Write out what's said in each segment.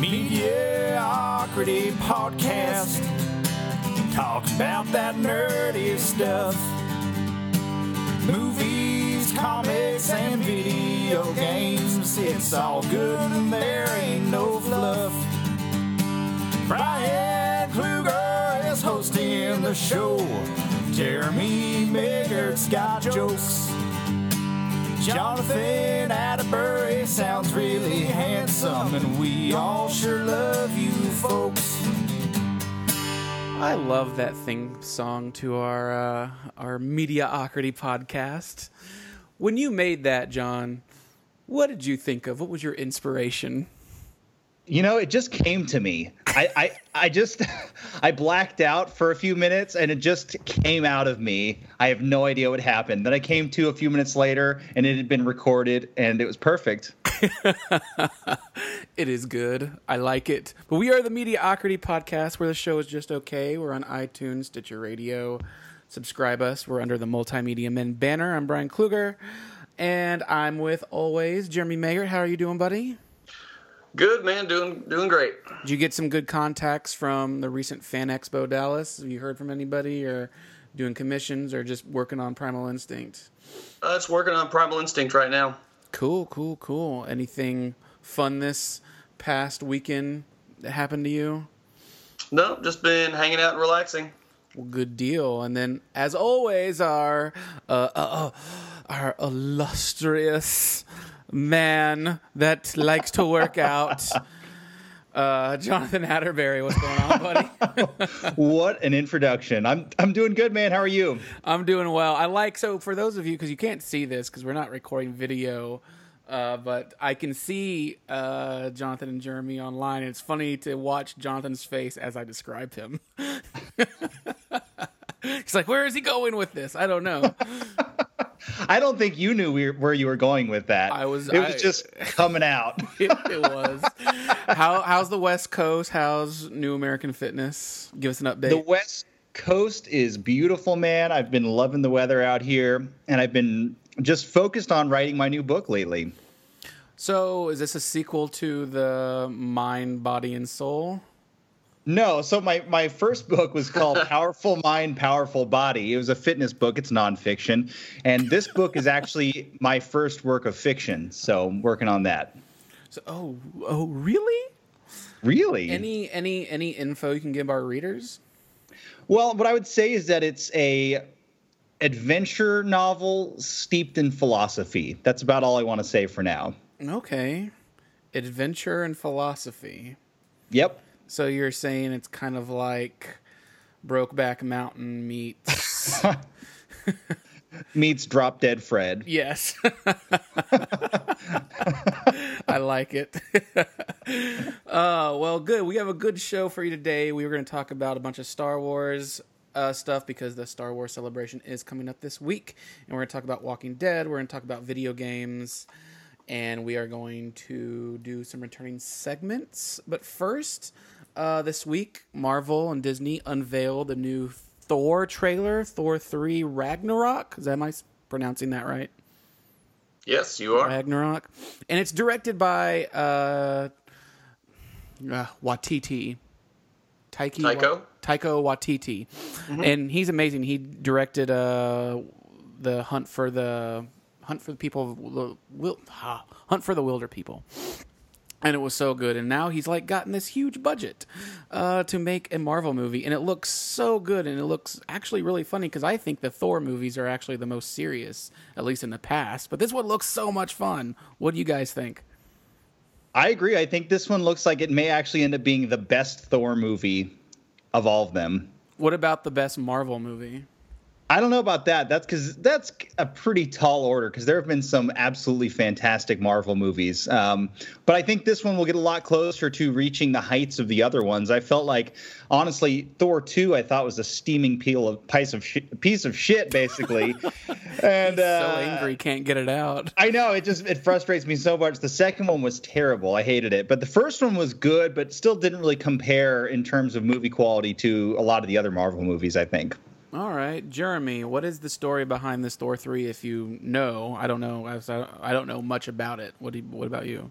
Mediocrity Podcast. Talk about that nerdy stuff. Movies, comics, and video games. It's all good and there ain't no fluff. Brian Kluger is hosting the show. Jeremy Mayer's got jokes. Jonathan Atterbury sounds really handsome, and we all sure love you folks. I love that theme song to our Mediocrity Podcast. When you made that, John, what did you think of? What was your inspiration? You know, it just came to me. I blacked out for a few minutes and it just came out of me. I have no idea what happened. Then I came to a few minutes later and it had been recorded and it was perfect. It is good. I like it. But we are the Mediocrity Podcast, where the show is just okay. We're on iTunes, Stitcher Radio. Subscribe us. We're under the Multimedia Men banner. I'm Brian Kluger, and I'm with always Jeremy Mayer. How are you doing, buddy? Good, man. Doing great. Did you get some good contacts from the recent Fan Expo Dallas? Have you heard from anybody, or doing commissions, or just working on Primal Instinct? It's working on Primal Instinct right now. Cool. Anything fun this past weekend that happened to you? No, just been hanging out and relaxing. Well, good deal. And then, as always, our illustrious man that likes to work out, Jonathan Atterbury. What's going on, buddy? What an introduction. I'm doing good, man. How are you? I'm doing well. So for those of you, because you can't see this because we're not recording video, but I can see Jonathan and Jeremy online, and it's funny to watch Jonathan's face as I describe him. He's like, where is he going with this? I don't know. I don't think you knew where you were going with that. It was just coming out. It was. How's the West Coast? How's New American Fitness? Give us an update. The West Coast is beautiful, man. I've been loving the weather out here, and I've been just focused on writing my new book lately. So, is this a sequel to the Mind, Body, and Soul? No, so my first book was called Powerful Mind, Powerful Body. It was a fitness book. It's nonfiction. And this book is actually my first work of fiction. So I'm working on that. So, oh, really? Really? Any info you can give our readers? Well, what I would say is that it's a adventure novel steeped in philosophy. That's about all I want to say for now. Okay. Adventure and philosophy. Yep. So you're saying it's kind of like Brokeback Mountain meets... meets Drop Dead Fred. Yes. I like it. Well, good. We have a good show for you today. We were going to talk about a bunch of Star Wars stuff because the Star Wars celebration is coming up this week. And we're going to talk about Walking Dead. We're going to talk about video games. And we are going to do some returning segments. But first... this week, Marvel and Disney unveiled a new Thor trailer, Thor 3 Ragnarok. Am I pronouncing that right? Yes, you are. Ragnarok. And it's directed by Waititi. Taika Waititi. Mm-hmm. And he's amazing. He directed the Hunt for the Wilder People. And it was so good. And now he's gotten this huge budget to make a Marvel movie. And it looks so good. And it looks actually really funny because I think the Thor movies are actually the most serious, at least in the past. But this one looks so much fun. What do you guys think? I agree. I think this one looks like it may actually end up being the best Thor movie of all of them. What about the best Marvel movie? I don't know about that. That's a pretty tall order because there have been some absolutely fantastic Marvel movies. But I think this one will get a lot closer to reaching the heights of the other ones. I felt like, honestly, Thor 2 I thought was a steaming piece of shit, basically. And he's so angry, can't get it out. I know, it frustrates me so much. The second one was terrible. I hated it. But the first one was good, but still didn't really compare in terms of movie quality to a lot of the other Marvel movies, I think. All right, Jeremy, what is the story behind this Thor 3? If you know, I don't know. I don't know much about it. What about you?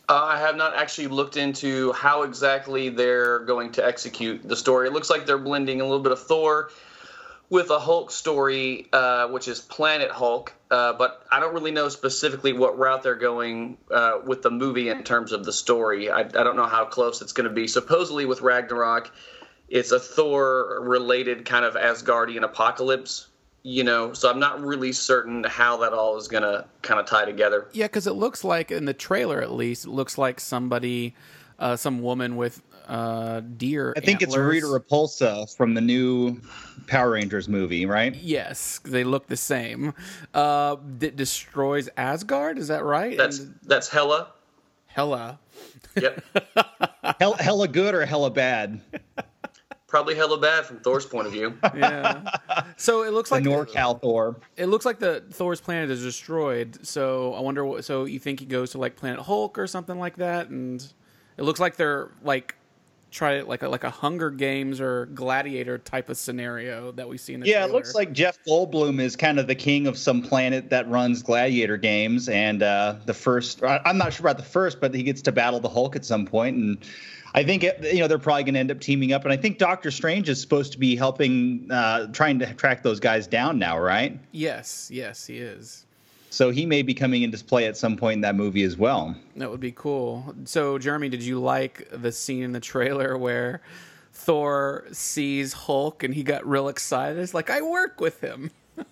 I have not actually looked into how exactly they're going to execute the story. It looks like they're blending a little bit of Thor with a Hulk story, which is Planet Hulk, but I don't really know specifically what route they're going with the movie in terms of the story. I don't know how close it's going to be. Supposedly with Ragnarok, it's a Thor-related kind of Asgardian apocalypse. So I'm not really certain how that all is going to kind of tie together. Yeah, because it looks like, in the trailer at least, it looks like somebody, some woman with deer I think antlers. it's Rita Repulsa from the new Power Rangers movie, right? Yes, they look the same. That destroys Asgard, is that right? That's Hela. Hela. Yep. Hella good or hella bad? Probably hella bad from Thor's point of view. Yeah. So it looks The like NorCal Thor. It looks like the Thor's planet is destroyed. So I wonder what. So you think he goes to like Planet Hulk or something like that? And it looks like they're like like a Hunger Games or Gladiator type of scenario that we see in the trailer. It looks like Jeff Goldblum is kind of the king of some planet that runs Gladiator games, and I'm not sure about the first, but he gets to battle the Hulk at some point, and I think they're probably going to end up teaming up, and I think Doctor Strange is supposed to be helping, trying to track those guys down now, right? Yes, he is. So he may be coming into play at some point in that movie as well. That would be cool. So, Jeremy, did you like the scene in the trailer where Thor sees Hulk and he got real excited? It's like, I work with him.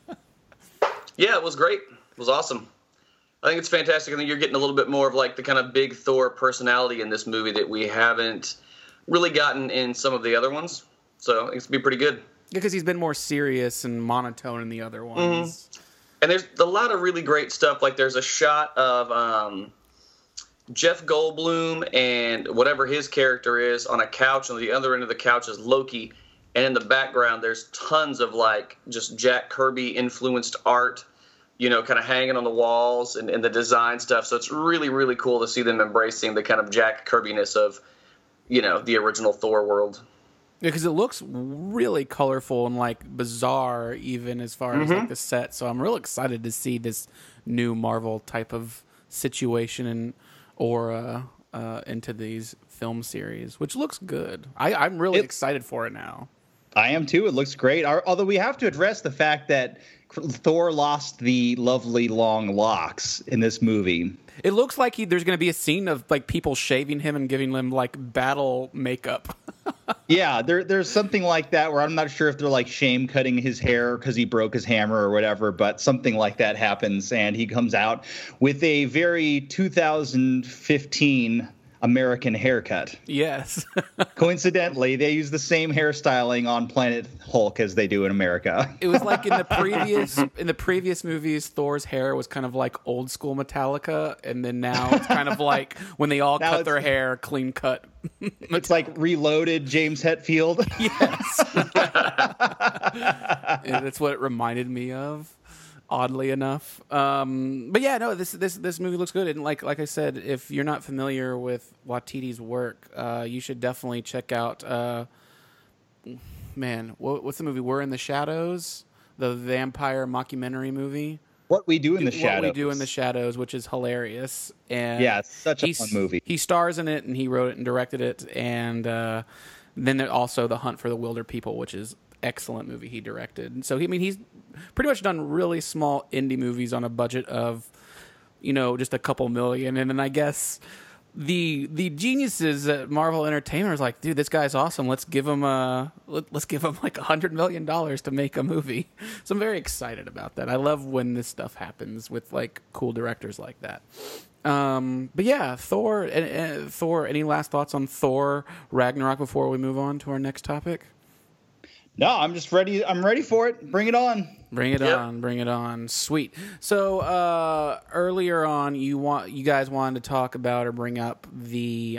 Yeah, it was great. It was awesome. I think it's fantastic. I think you're getting a little bit more of like the kind of big Thor personality in this movie that we haven't really gotten in some of the other ones. So I think it's going to be pretty good. Yeah, because he's been more serious and monotone in the other ones. Mm-hmm. And there's a lot of really great stuff. Like there's a shot of Jeff Goldblum and whatever his character is on a couch. On the other end of the couch is Loki. And in the background, there's tons of like just Jack Kirby influenced art, kind of hanging on the walls and the design stuff. So it's really, really cool to see them embracing the kind of Jack Kirby-ness of, the original Thor world. Yeah, because it looks really colorful and like bizarre, even as far as like the set. So I'm real excited to see this new Marvel type of situation and aura into these film series, which looks good. I'm really excited for it now. I am too. It looks great. Although we have to address the fact that Thor lost the lovely long locks in this movie. It looks like there's going to be a scene of like people shaving him and giving him like battle makeup. Yeah, there's something like that where I'm not sure if they're like shame cutting his hair because he broke his hammer or whatever, but something like that happens, and he comes out with a very 2015 American haircut. Yes. Coincidentally, they use the same hairstyling on Planet Hulk as they do in America. It was like in the previous movies, Thor's hair was kind of like old school Metallica, and then now it's kind of like when they all cut their hair clean cut. It's like Reloaded James Hetfield. Yes. And that's what it reminded me of. Oddly enough, but yeah, no, this movie looks good, and like I said, if you're not familiar with Waititi's work, you should definitely check out. What's the movie? We're in the Shadows, the vampire mockumentary movie. What We Do in the Shadows. What We Do in the Shadows, which is hilarious, and yeah, it's such a fun movie. He stars in it, and he wrote it and directed it, and then there's also The Hunt for the Wilder People, which is excellent movie he directed. So he's pretty much done really small indie movies on a budget of just a couple million, and then I guess the geniuses at Marvel Entertainment is like, dude, this guy's awesome, let's give him like $100 million to make a movie. So I'm very excited about that. I love when this stuff happens with like cool directors like that. But yeah, Thor, any last thoughts on Thor Ragnarok before we move on to our next topic? No, I'm just ready. I'm ready for it. Bring it on. Bring it on. Bring it on. Sweet. So earlier on, you guys wanted to talk about or bring up the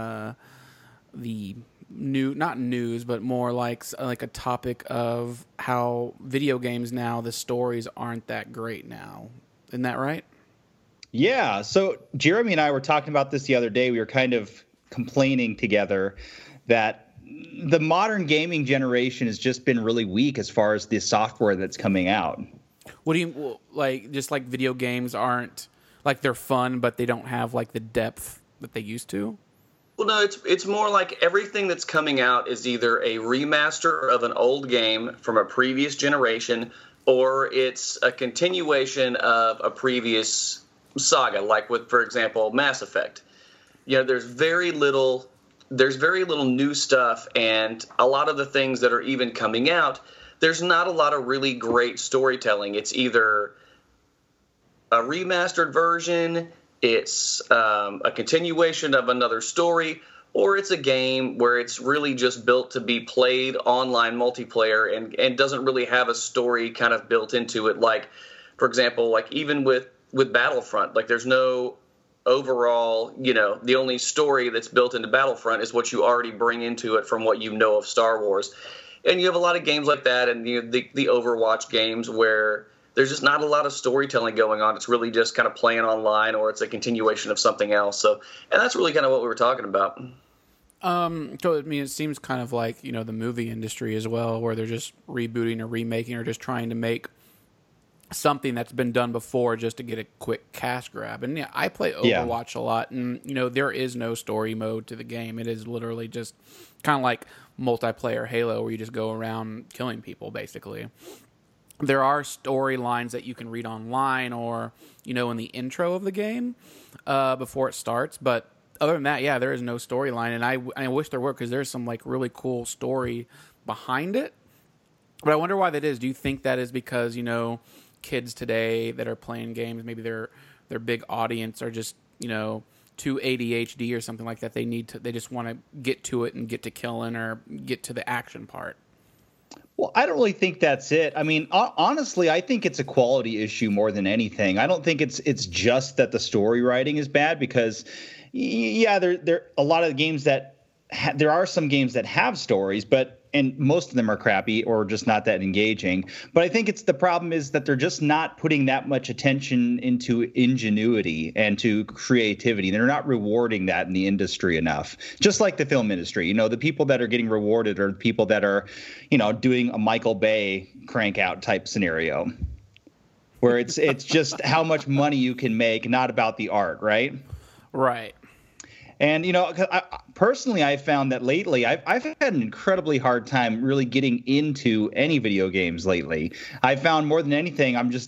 not news, but more like a topic of how video games now, the stories aren't that great now. Isn't that right? Yeah. So Jeremy and I were talking about this the other day. We were kind of complaining together that the modern gaming generation has just been really weak as far as the software that's coming out. What do you like? Just like video games aren't like, they're fun, but they don't have like the depth that they used to? Well, no, it's more like everything that's coming out is either a remaster of an old game from a previous generation, or it's a continuation of a previous saga, like with, for example, Mass Effect. You know, there's very little new stuff, and a lot of the things that are even coming out, there's not a lot of really great storytelling. It's either a remastered version, it's a continuation of another story, or it's a game where it's really just built to be played online multiplayer and doesn't really have a story kind of built into it. Like, for example, like even with Battlefront, like there's no overall, you know, the only story that's built into Battlefront is what you already bring into it from what you know of Star Wars. And you have a lot of games like that, and the Overwatch games where there's just not a lot of storytelling going on. It's really just kind of playing online, or it's a continuation of something else. So, and that's really kind of what we were talking about. So, I mean, it seems kind of like, you know, the movie industry as well, where they're just rebooting or remaking or just trying to make something that's been done before just to get a quick cash grab. And yeah, I play Overwatch a lot, and, you know, there is no story mode to the game. It is literally just kind of like multiplayer Halo, where you just go around killing people, basically. There are storylines that you can read online or, you know, in the intro of the game before it starts. But other than that, yeah, there is no storyline. And I wish there were, because there's some, like, really cool story behind it. But I wonder why that is. Do you think that is because, you know, kids today that are playing games, maybe their big audience are just, you know, too ADHD or something like that? They just want to get to it and get to killing or get to the action part. Well, I don't really think that's it. I mean, honestly, I think it's a quality issue more than anything. I don't think it's just that the story writing is bad, because, yeah, there a lot of games that there are some games that have stories, and most of them are crappy or just not that engaging. But I think the problem is that they're just not putting that much attention into ingenuity and to creativity. They're not rewarding that in the industry enough. Just like the film industry, you know, the people that are getting rewarded are the people that are, you know, doing a Michael Bay Crank Out type scenario, where it's just how much money you can make, not about the art, right? Right. And, you know, personally, I've found that lately I've had an incredibly hard time really getting into any video games lately. I found more than anything, I'm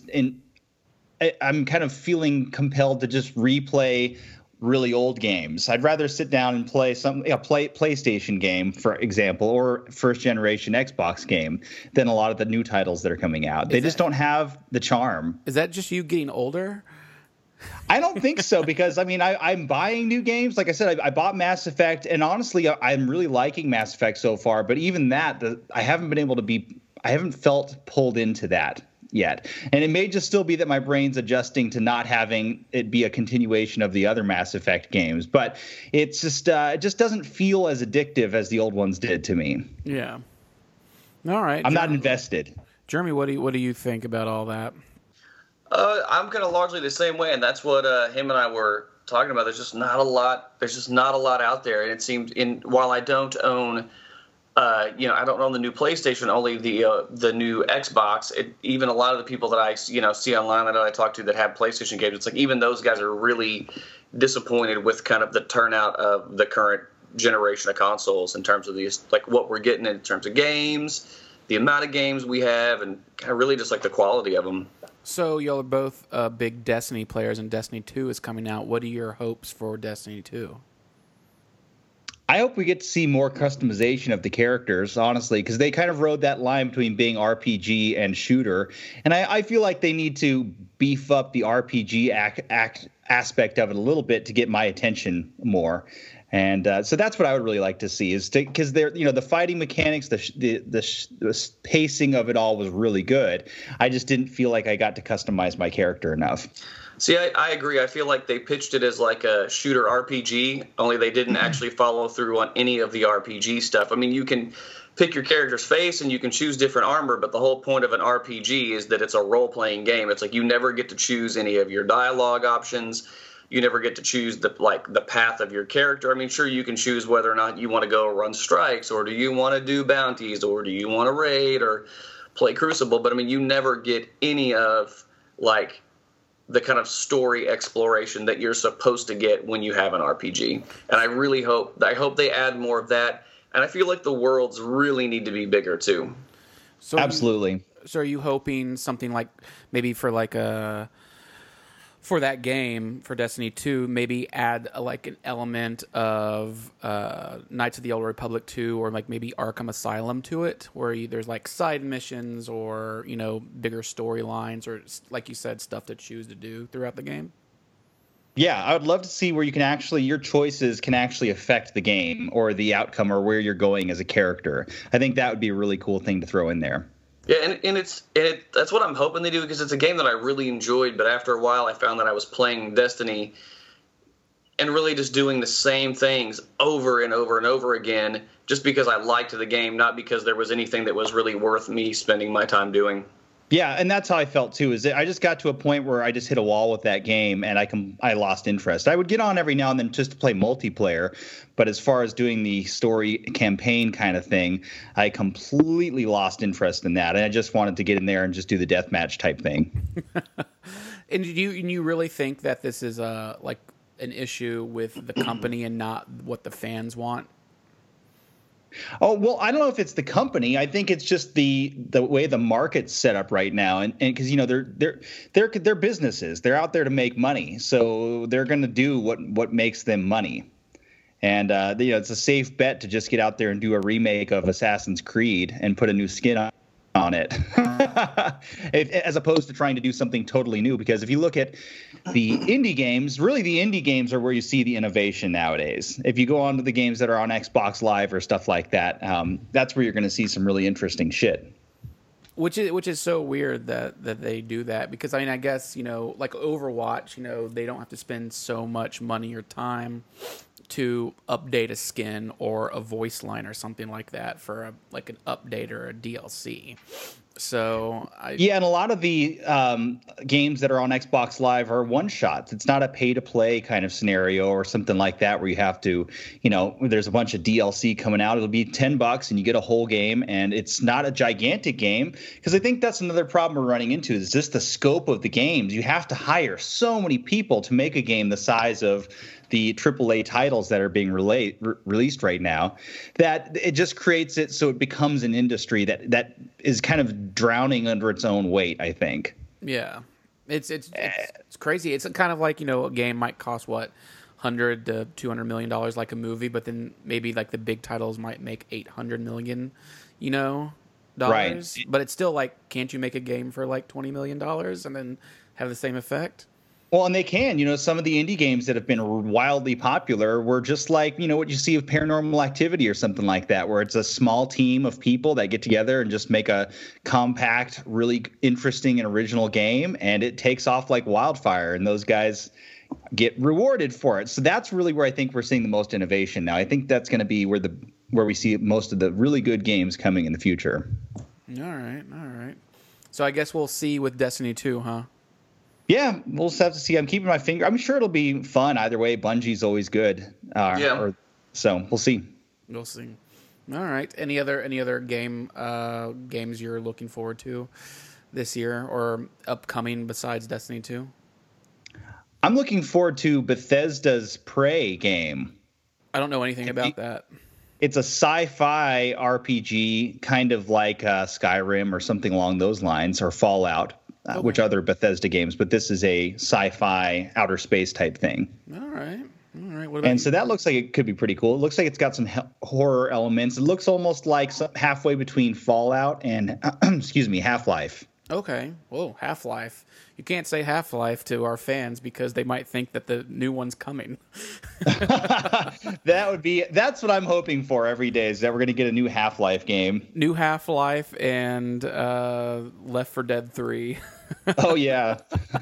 kind of feeling compelled to just replay really old games. I'd rather sit down and play PlayStation game, for example, or first generation Xbox game than a lot of the new titles that are coming out. They just don't have the charm. Is that just you getting older? I don't think so, because, I mean, I'm buying new games. Like I said, I bought Mass Effect, and honestly, I'm really liking Mass Effect so far. But even that, I haven't felt pulled into that yet. And it may just still be that my brain's adjusting to not having it be a continuation of the other Mass Effect games. But it's just it just doesn't feel as addictive as the old ones did to me. Yeah. All right. I'm not invested. Jeremy, what do you think about all that? I'm kind of largely the same way, and that's what him and I were talking about. There's just not a lot out there, and it seems while I don't own, I don't own the new PlayStation, only the new Xbox. Even a lot of the people that I see online that I talk to that have PlayStation games, it's like even those guys are really disappointed with kind of the turnout of the current generation of consoles in terms of these, like what we're getting in terms of games, the amount of games we have, and kind of really just like the quality of them. So y'all are both big Destiny players, and Destiny 2 is coming out. What are your hopes for Destiny 2? I hope we get to see more customization of the characters, honestly, because they kind of rode that line between being RPG and shooter. And I feel like they need to beef up the RPG aspect of it a little bit to get my attention more. And so that's what I would really like to see, is because the fighting mechanics, the pacing of it all was really good. I just didn't feel like I got to customize my character enough. See, I agree. I feel like they pitched it as like a shooter RPG, only they didn't actually follow through on any of the RPG stuff. I mean, you can pick your character's face and you can choose different armor, but the whole point of an RPG is that it's a role-playing game. It's like you never get to choose any of your dialogue options. You never get to choose the path of your character. I mean, sure, you can choose whether or not you want to go run strikes, or do you want to do bounties, or do you want to raid or play Crucible. But I mean, you never get any of the kind of story exploration that you're supposed to get when you have an RPG. And I really hope they add more of that. And I feel like the worlds really need to be bigger too. So Absolutely. So are you hoping something like maybe for that game for Destiny 2, maybe add like an element of Knights of the Old Republic 2 or like maybe Arkham Asylum to it, where there's like side missions or bigger storylines or, like you said, stuff to choose to do throughout the game? Yeah, I would love to see where you can your choices can actually affect the game or the outcome or where you're going as a character. I think that would be a really cool thing to throw in there. Yeah, and that's what I'm hoping they do, because it's a game that I really enjoyed, but after a while I found that I was playing Destiny and really just doing the same things over and over and over again just because I liked the game, not because there was anything that was really worth me spending my time doing. Yeah, and that's how I felt too. I just got to a point where I just hit a wall with that game, and I lost interest. I would get on every now and then just to play multiplayer, but as far as doing the story campaign kind of thing, I completely lost interest in that, and I just wanted to get in there and just do the deathmatch type thing. And you really think that this is like an issue with the company and not what the fans want? Oh, well, I don't know if it's the company. I think it's just the way the market's set up right now, and because they're businesses. They're out there to make money, so they're going to do what makes them money. And it's a safe bet to just get out there and do a remake of Assassin's Creed and put a new skin on it, as opposed to trying to do something totally new. Because if you look at the indie games, really the indie games are where you see the innovation nowadays. If you go on to the games that are on Xbox Live or stuff like that, that's where you're going to see some really interesting shit. Which is so weird that they do that, because I guess like Overwatch, they don't have to spend so much money or time to update a skin or a voice line or something like that for an update or a DLC. So and a lot of the games that are on Xbox Live are one shots. It's not a pay to play kind of scenario or something like that where you have to, there's a bunch of DLC coming out. It'll be $10 and you get a whole game, and it's not a gigantic game, because I think that's another problem we're running into is just the scope of the games. You have to hire so many people to make a game the size of the AAA titles that are being released right now, that it just creates it so it becomes an industry that is kind of drowning under its own weight, I think. Yeah. It's crazy. It's kind of like, a game might cost $100 to $200 million like a movie, but then maybe like the big titles might make $800 million, dollars. Right. But it's still like, can't you make a game for like $20 million and then have the same effect? Well, and they can. Some of the indie games that have been wildly popular were just like, what you see of Paranormal Activity or something like that, where it's a small team of people that get together and just make a compact, really interesting and original game, and it takes off like wildfire, and those guys get rewarded for it. So that's really where I think we're seeing the most innovation now. I think that's going to be where we see most of the really good games coming in the future. All right. So I guess we'll see with Destiny 2, huh? Yeah, we'll just have to see. I'm keeping my finger. I'm sure it'll be fun either way. Bungie's always good. So we'll see. We'll see. All right. Any other games you're looking forward to this year or upcoming besides Destiny 2? I'm looking forward to Bethesda's Prey game. I don't know anything about that. It's a sci-fi RPG, kind of like Skyrim or something along those lines, or Fallout. Which other Bethesda games, but this is a sci-fi outer space type thing. All right. So that looks like it could be pretty cool. It looks like it's got some horror elements. It looks almost like halfway between Fallout and, Half-Life. Okay. Whoa, Half-Life. You can't say Half-Life to our fans because they might think that the new one's coming. That's what I'm hoping for every day, is that we're going to get a new Half-Life game. New Half-Life and Left 4 Dead 3. Oh, yeah.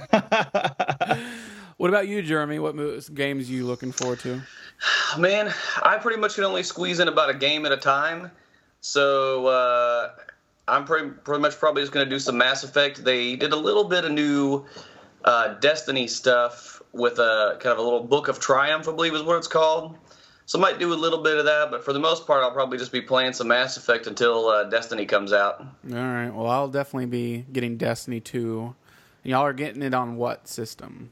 What about you, Jeremy? What games are you looking forward to? Man, I pretty much can only squeeze in about a game at a time. So I'm pretty much probably just going to do some Mass Effect. They did a little bit of new Destiny stuff with a kind of a little Book of Triumph, I believe is what it's called. So I might do a little bit of that, but for the most part, I'll probably just be playing some Mass Effect until Destiny comes out. All right. Well, I'll definitely be getting Destiny 2 Y'all are getting it on what system?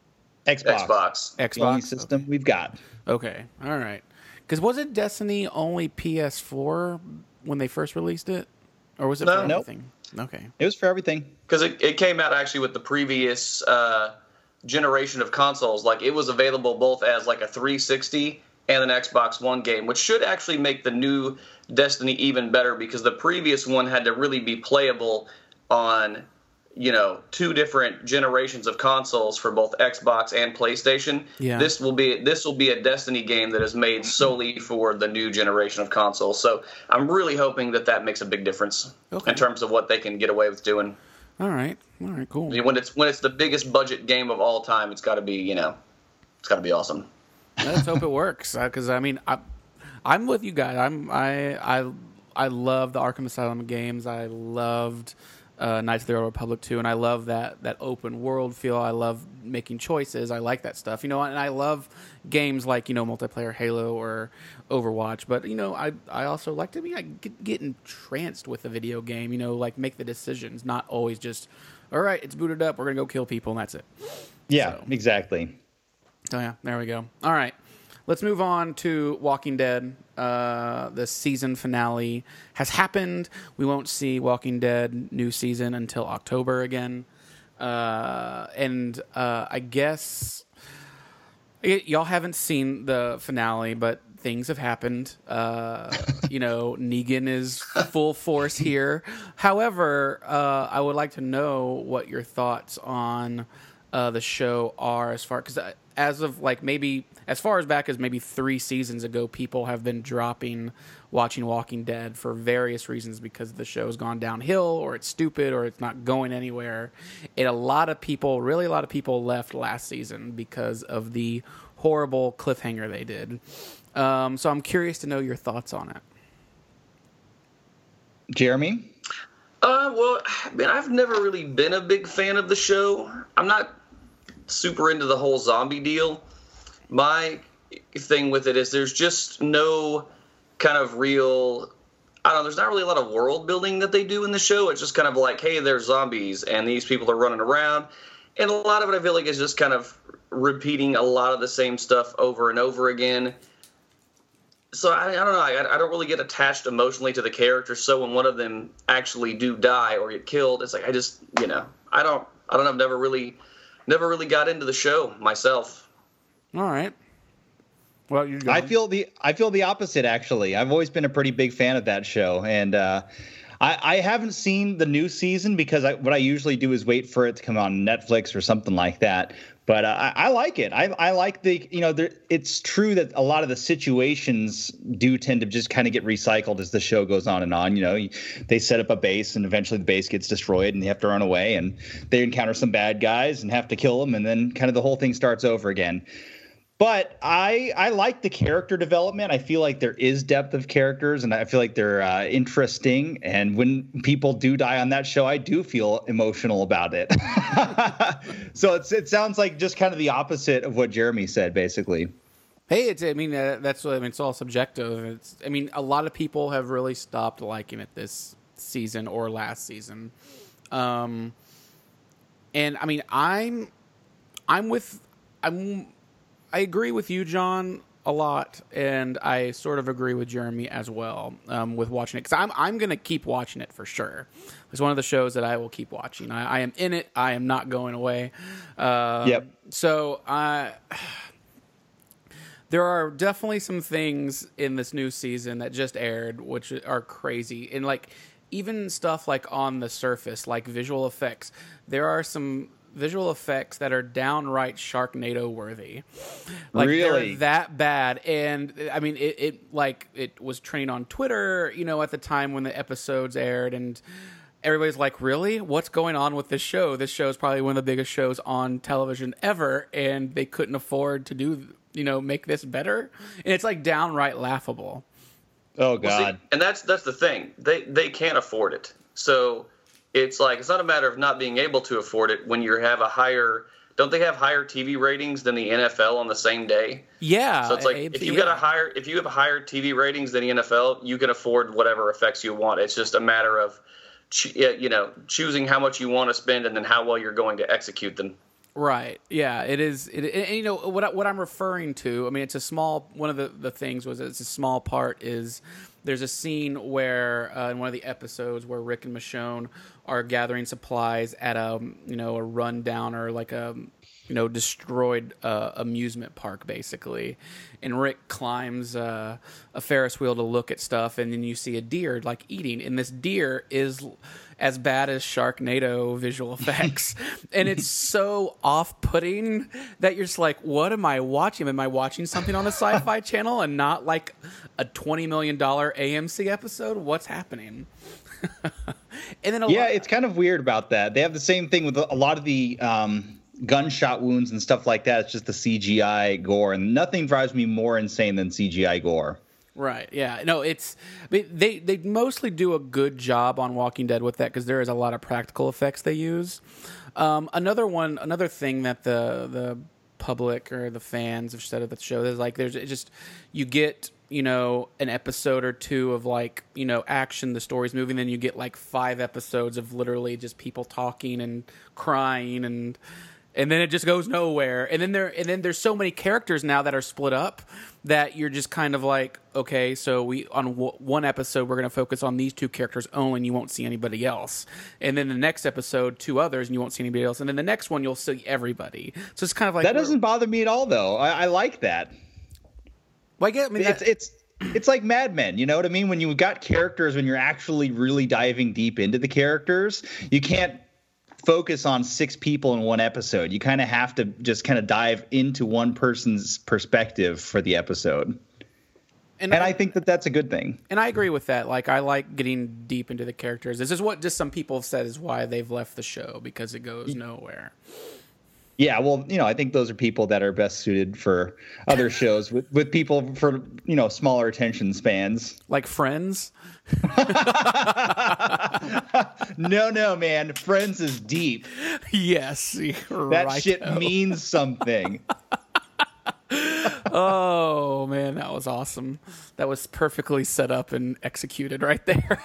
Xbox. The only system we've got. Okay, all right. Because was it Destiny only PS4 when they first released it, or was it for everything? Okay, it was for everything. Because it came out actually with the previous generation of consoles. Like it was available both as like a 360 and an Xbox One game, which should actually make the new Destiny even better because the previous one had to really be playable on, you know, 2 different generations of consoles for both Xbox and PlayStation. Yeah. This will be a Destiny game that is made solely for the new generation of consoles. So I'm really hoping that makes a big difference in terms of what they can get away with doing. All right, cool. I mean, when it's the biggest budget game of all time, it's got to be, you know, it's got to be awesome. Let's hope it works because I mean I'm with you guys. I love the Arkham Asylum games. I loved Knights of the Old Republic 2, and I love that open world feel. I love making choices. I like that stuff, you know, and I love games like, you know, multiplayer Halo or Overwatch. But, you know, I also like to get entranced with a video game, you know, like make the decisions, not always just, all right, it's booted up, we're going to go kill people, and that's it. Yeah, exactly. So, yeah, there we go. All right. Let's move on to Walking Dead. The season finale has happened. We won't see Walking Dead new season until October again. And I guess y'all haven't seen the finale, but things have happened. You know, Negan is full force here. However, I would like to know what your thoughts on the show are because as of like maybe as far as back as maybe 3 seasons ago, people have been dropping watching Walking Dead for various reasons because the show's gone downhill or it's stupid or it's not going anywhere. And a lot of people left last season because of the horrible cliffhanger they did. So I'm curious to know your thoughts on it. Jeremy? Well, I mean, I've never really been a big fan of the show. I'm not super into the whole zombie deal. My thing with it is there's just no kind of real, I don't know, there's not really a lot of world building that they do in the show. It's just kind of like, hey, there's zombies and these people are running around. And a lot of it I feel like is just kind of repeating a lot of the same stuff over and over again. So I don't know. I don't really get attached emotionally to the characters. So when one of them actually do die or get killed, it's like I just, you know, I don't know. I've never really got into the show myself. All right. Well, I feel the opposite actually. I've always been a pretty big fan of that show, and I haven't seen the new season because what I usually do is wait for it to come on Netflix or something like that. But I like it. I like the, you know, it's true that a lot of the situations do tend to just kind of get recycled as the show goes on and on. You know, they set up a base and eventually the base gets destroyed and they have to run away and they encounter some bad guys and have to kill them. And then kind of the whole thing starts over again. But I like the character development. I feel like there is depth of characters, and I feel like they're interesting. And when people do die on that show, I do feel emotional about it. So it sounds like just kind of the opposite of what Jeremy said, basically. Hey, that's what I mean. It's all subjective. A lot of people have really stopped liking it this season or last season. And I mean, I agree with you, John, a lot, and I sort of agree with Jeremy as well with watching it. Because I'm going to keep watching it for sure. It's one of the shows that I will keep watching. I am in it. I am not going away. Yep. So there are definitely some things in this new season that just aired which are crazy. And like even stuff like on the surface, like visual effects, there are some visual effects that are downright Sharknado worthy. Like really? They're that bad. And I mean, it was trending on Twitter, you know, at the time when the episodes aired, and everybody's like, really? What's going on with this show? This show is probably one of the biggest shows on television ever, and they couldn't afford to do, you know, make this better. And it's like downright laughable. Oh God. Well, see, and that's the thing. They can't afford it. So it's like, it's not a matter of not being able to afford it when you have don't they have higher TV ratings than the NFL on the same day? Yeah. So it's like, if you have higher TV ratings than the NFL, you can afford whatever effects you want. It's just a matter of choosing how much you want to spend and then how well you're going to execute them. Right. Yeah, it is. And, you know, what I'm referring to, I mean, it's a small, one of the things was it's a small part is there's a scene where in one of the episodes where Rick and Michonne are gathering supplies at a rundown or like a, destroyed amusement park, basically. And Rick climbs a Ferris wheel to look at stuff, and then you see a deer, like, eating. And this deer is as bad as Sharknado visual effects. And it's so off-putting that you're just like, what am I watching? Am I watching something on the Sci-Fi Channel and not, like, a $20 million AMC episode? What's happening? And then it's kind of weird about that. They have the same thing with a lot of the gunshot wounds and stuff like that. It's just the CGI gore, and nothing drives me more insane than CGI gore. Right. Yeah. No, they mostly do a good job on Walking Dead with that because there is a lot of practical effects they use. Another thing that the public or the fans have said of the show is like you get an episode or two of like action, the story's moving, then you get like 5 episodes of literally just people talking and crying and then it just goes nowhere. And then there's so many characters now that are split up that you're just kind of like, okay, so one episode we're going to focus on these 2 characters only, and you won't see anybody else. And then the next episode, 2 others, and you won't see anybody else. And then the next one, you'll see everybody. So it's kind of like that doesn't bother me at all, though. I like that. Well, I mean, it's like Mad Men, you know what I mean? When you've got characters, when you're actually really diving deep into the characters, you can't focus on 6 people in one episode. You kind of have to just kind of dive into one person's perspective for the episode. And I think that's a good thing. And I agree with that. Like, I like getting deep into the characters. This is what just some people have said is why they've left the show, because it goes nowhere. Yeah, well, I think those are people that are best suited for other shows with people for, smaller attention spans. Like Friends? No, man. Friends is deep. Yes. That shit means something. Oh, man, that was awesome. That was perfectly set up and executed right there.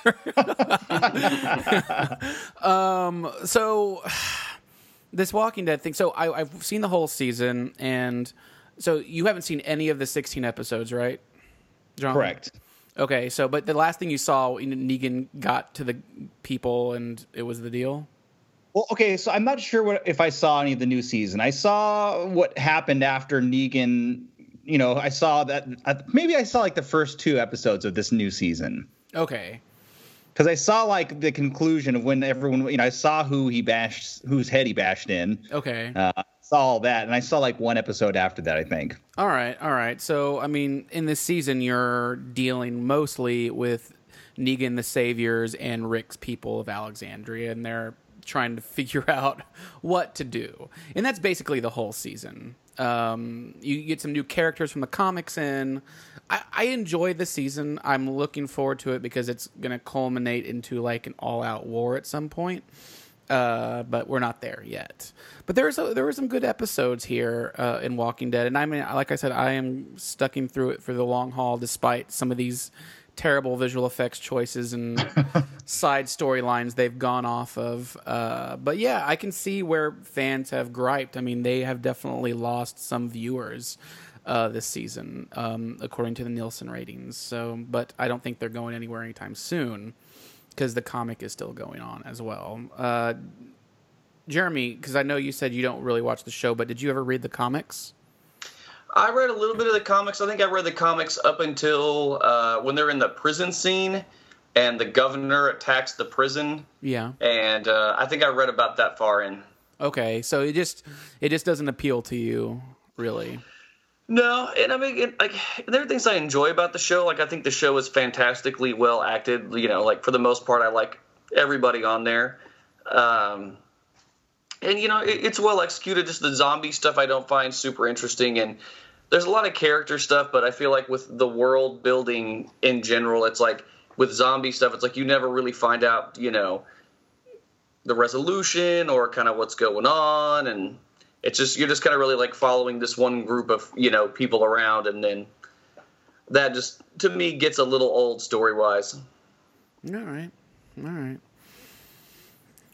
So this Walking Dead thing. So I've seen the whole season, and so you haven't seen any of the 16 episodes, right, John? Correct. Okay, so but the last thing you saw, Negan got to the people, and it was the deal. Well, okay, so I'm not sure if I saw any of the new season. I saw what happened after Negan. I saw that maybe I saw like the first 2 episodes of this new season. Okay. Because I saw like the conclusion of when everyone, I saw whose head he bashed in. Okay. Saw all that, and I saw like 1 episode after that, I think. All right. So, I mean, in this season, you're dealing mostly with Negan the Saviors and Rick's people of Alexandria, and they're trying to figure out what to do. And that's basically the whole season. You get some new characters from the comics in. I enjoy the season. I'm looking forward to it because it's going to culminate into like an all-out war at some point. But we're not there yet. But there were some good episodes here in Walking Dead, and I mean, like I said, I am stucking through it for the long haul, despite some of these terrible visual effects choices and side storylines they've gone off of. But yeah, I can see where fans have griped. I mean, they have definitely lost some viewers this season, according to the Nielsen ratings. So, but I don't think they're going anywhere anytime soon, because the comic is still going on as well. Jeremy, because I know you said you don't really watch the show, but did you ever read the comics? I read a little bit of the comics. I think I read the comics up until when they're in the prison scene and the governor attacks the prison. Yeah. And I think I read about that far in. Okay, so it just doesn't appeal to you, really. No, and I mean, there are things I enjoy about the show. Like, I think the show is fantastically well acted. Like, for the most part, I like everybody on there. And, it's well executed. Just the zombie stuff I don't find super interesting. And there's a lot of character stuff, but I feel like with the world building in general, it's like with zombie stuff, it's like you never really find out, the resolution or kind of what's going on. And it's just, you're just kind of really like following this one group of, people around. And then that just, to me, gets a little old story-wise. All right.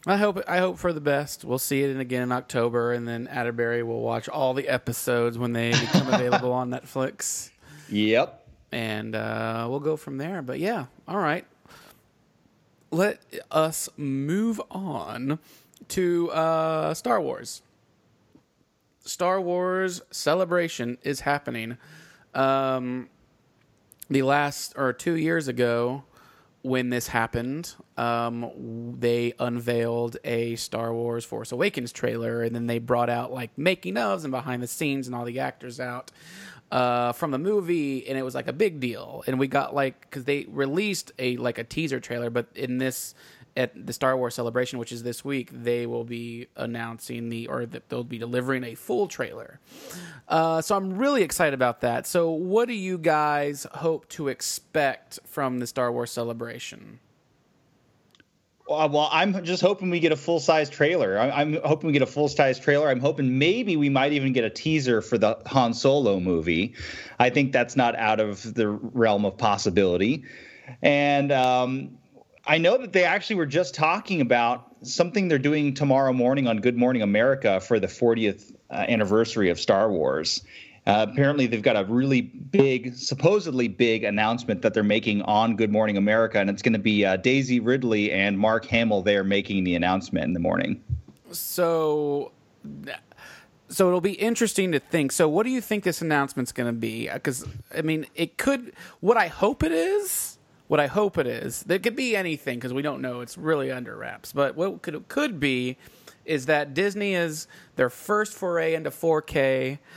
I hope for the best. We'll see it again in October, and then Atterbury will watch all the episodes when they become available on Netflix. Yep. And we'll go from there. But yeah, all right. Let us move on to Star Wars. Star Wars Celebration is happening. The last, or 2 years ago, when this happened, they unveiled a Star Wars Force Awakens trailer, and then they brought out like making ofs and behind the scenes and all the actors out from the movie, and it was like a big deal. And we got because they released a teaser trailer, but in this, at the Star Wars Celebration, which is this week, they will be announcing they'll be delivering a full trailer. So I'm really excited about that. So what do you guys hope to expect from the Star Wars Celebration? Well, I'm just hoping we get a full-size trailer. I'm hoping we get a full-size trailer. I'm hoping maybe we might even get a teaser for the Han Solo movie. I think that's not out of the realm of possibility. And I know that they actually were just talking about something they're doing tomorrow morning on Good Morning America for the 40th anniversary of Star Wars. Apparently, they've got a really big, supposedly big announcement that they're making on Good Morning America, and it's going to be Daisy Ridley and Mark Hamill there making the announcement in the morning. So it'll be interesting to think. So what do you think this announcement's going to be? Because, I mean, it could – what I hope it is – there could be anything because we don't know. It's really under wraps. But what it could be is that Disney is their first foray into 4K –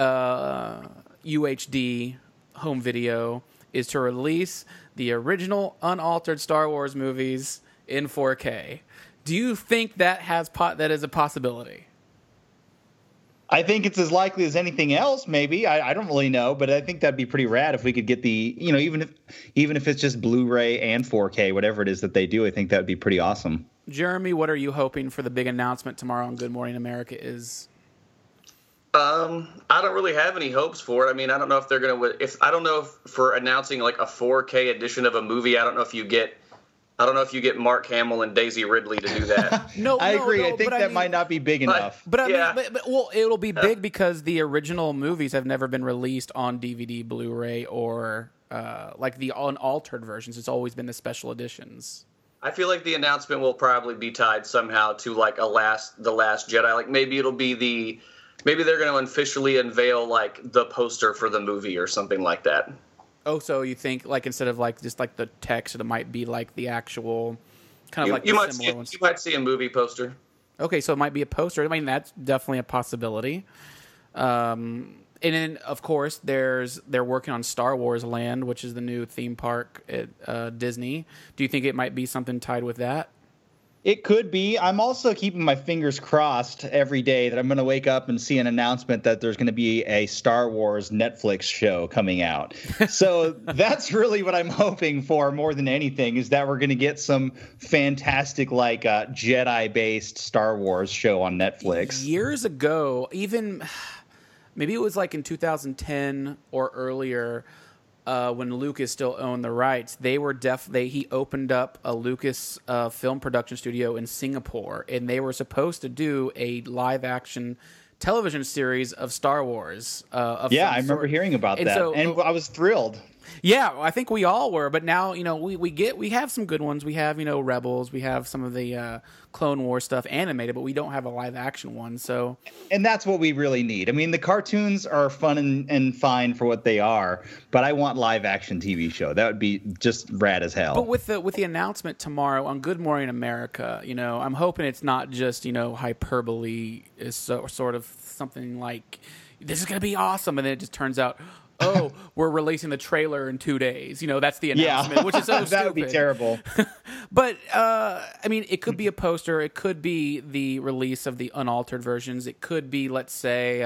UHD home video is to release the original unaltered Star Wars movies in 4K. Do you think that that is a possibility? I think it's as likely as anything else. Maybe I don't really know, but I think that'd be pretty rad if we could get the even if it's just Blu-ray and 4K, whatever it is that they do. I think that would be pretty awesome. Jeremy, what are you hoping for the big announcement tomorrow on Good Morning America is? I don't really have any hopes for it. I mean, I don't know if they're going to, I don't know if for announcing like a 4K edition of a movie, I don't know if you get Mark Hamill and Daisy Ridley to do that. I agree. I think that might not be big enough. But it'll be big because the original movies have never been released on DVD, Blu-ray, or like the unaltered versions. It's always been the special editions. I feel like the announcement will probably be tied somehow to like the Last Jedi. Like maybe they're going to officially unveil like the poster for the movie or something like that. Oh, so you think like instead of like just like the text, it might be like the actual kind of like you the might similar see ones. You might see a movie poster. Okay, so it might be a poster. I mean, that's definitely a possibility. And then of course they're working on Star Wars Land, which is the new theme park at Disney. Do you think it might be something tied with that? It could be. I'm also keeping my fingers crossed every day that I'm going to wake up and see an announcement that there's going to be a Star Wars Netflix show coming out. So that's really what I'm hoping for more than anything, is that we're going to get some fantastic like Jedi-based Star Wars show on Netflix. Years ago, even maybe it was like in 2010 or earlier, when Lucas still owned the rights, he opened up a Lucas film production studio in Singapore, and they were supposed to do a live action television series of Star Wars. I remember hearing about that, and I was thrilled. Yeah, I think we all were, but now we have some good ones. We have Rebels, we have some of the Clone Wars stuff animated, but we don't have a live action one. So, and that's what we really need. I mean, the cartoons are fun and fine for what they are, but I want live action TV show. That would be just rad as hell. But with the announcement tomorrow on Good Morning America, I'm hoping it's not just hyperbole, is sort of something like this is going to be awesome, and then it just turns out, oh, we're releasing the trailer in 2 days. That's the announcement, which is so stupid. That would be terrible. But, I mean, it could be a poster. It could be the release of the unaltered versions. It could be, let's say,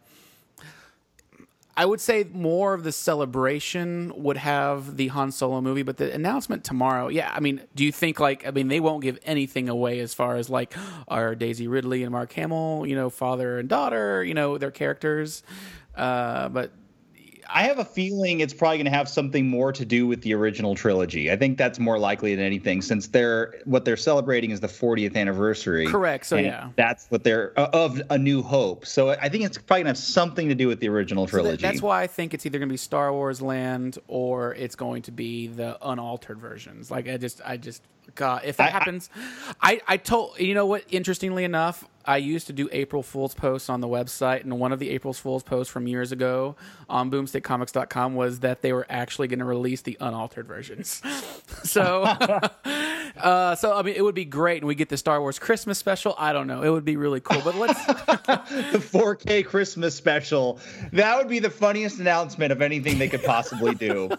I would say more of the celebration would have the Han Solo movie, but the announcement tomorrow, yeah, I mean, do you think, they won't give anything away as far as, are Daisy Ridley and Mark Hamill, father and daughter, their characters, but I have a feeling it's probably going to have something more to do with the original trilogy. I think that's more likely than anything, since what they're celebrating is the 40th anniversary. Correct. So yeah, that's what they're of A New Hope. So I think it's probably going to have something to do with the original trilogy. That's why I think it's either going to be Star Wars Land or it's going to be the unaltered versions. Like I just God, if that happens, I told you know what? Interestingly enough, I used to do April Fool's posts on the website, and one of the April Fool's posts from years ago on boomstickcomics.com was that they were actually going to release the unaltered versions. So, so I mean, it would be great, and we get the Star Wars Christmas special. I don't know, it would be really cool. But let's the 4K Christmas special. That would be the funniest announcement of anything they could possibly do.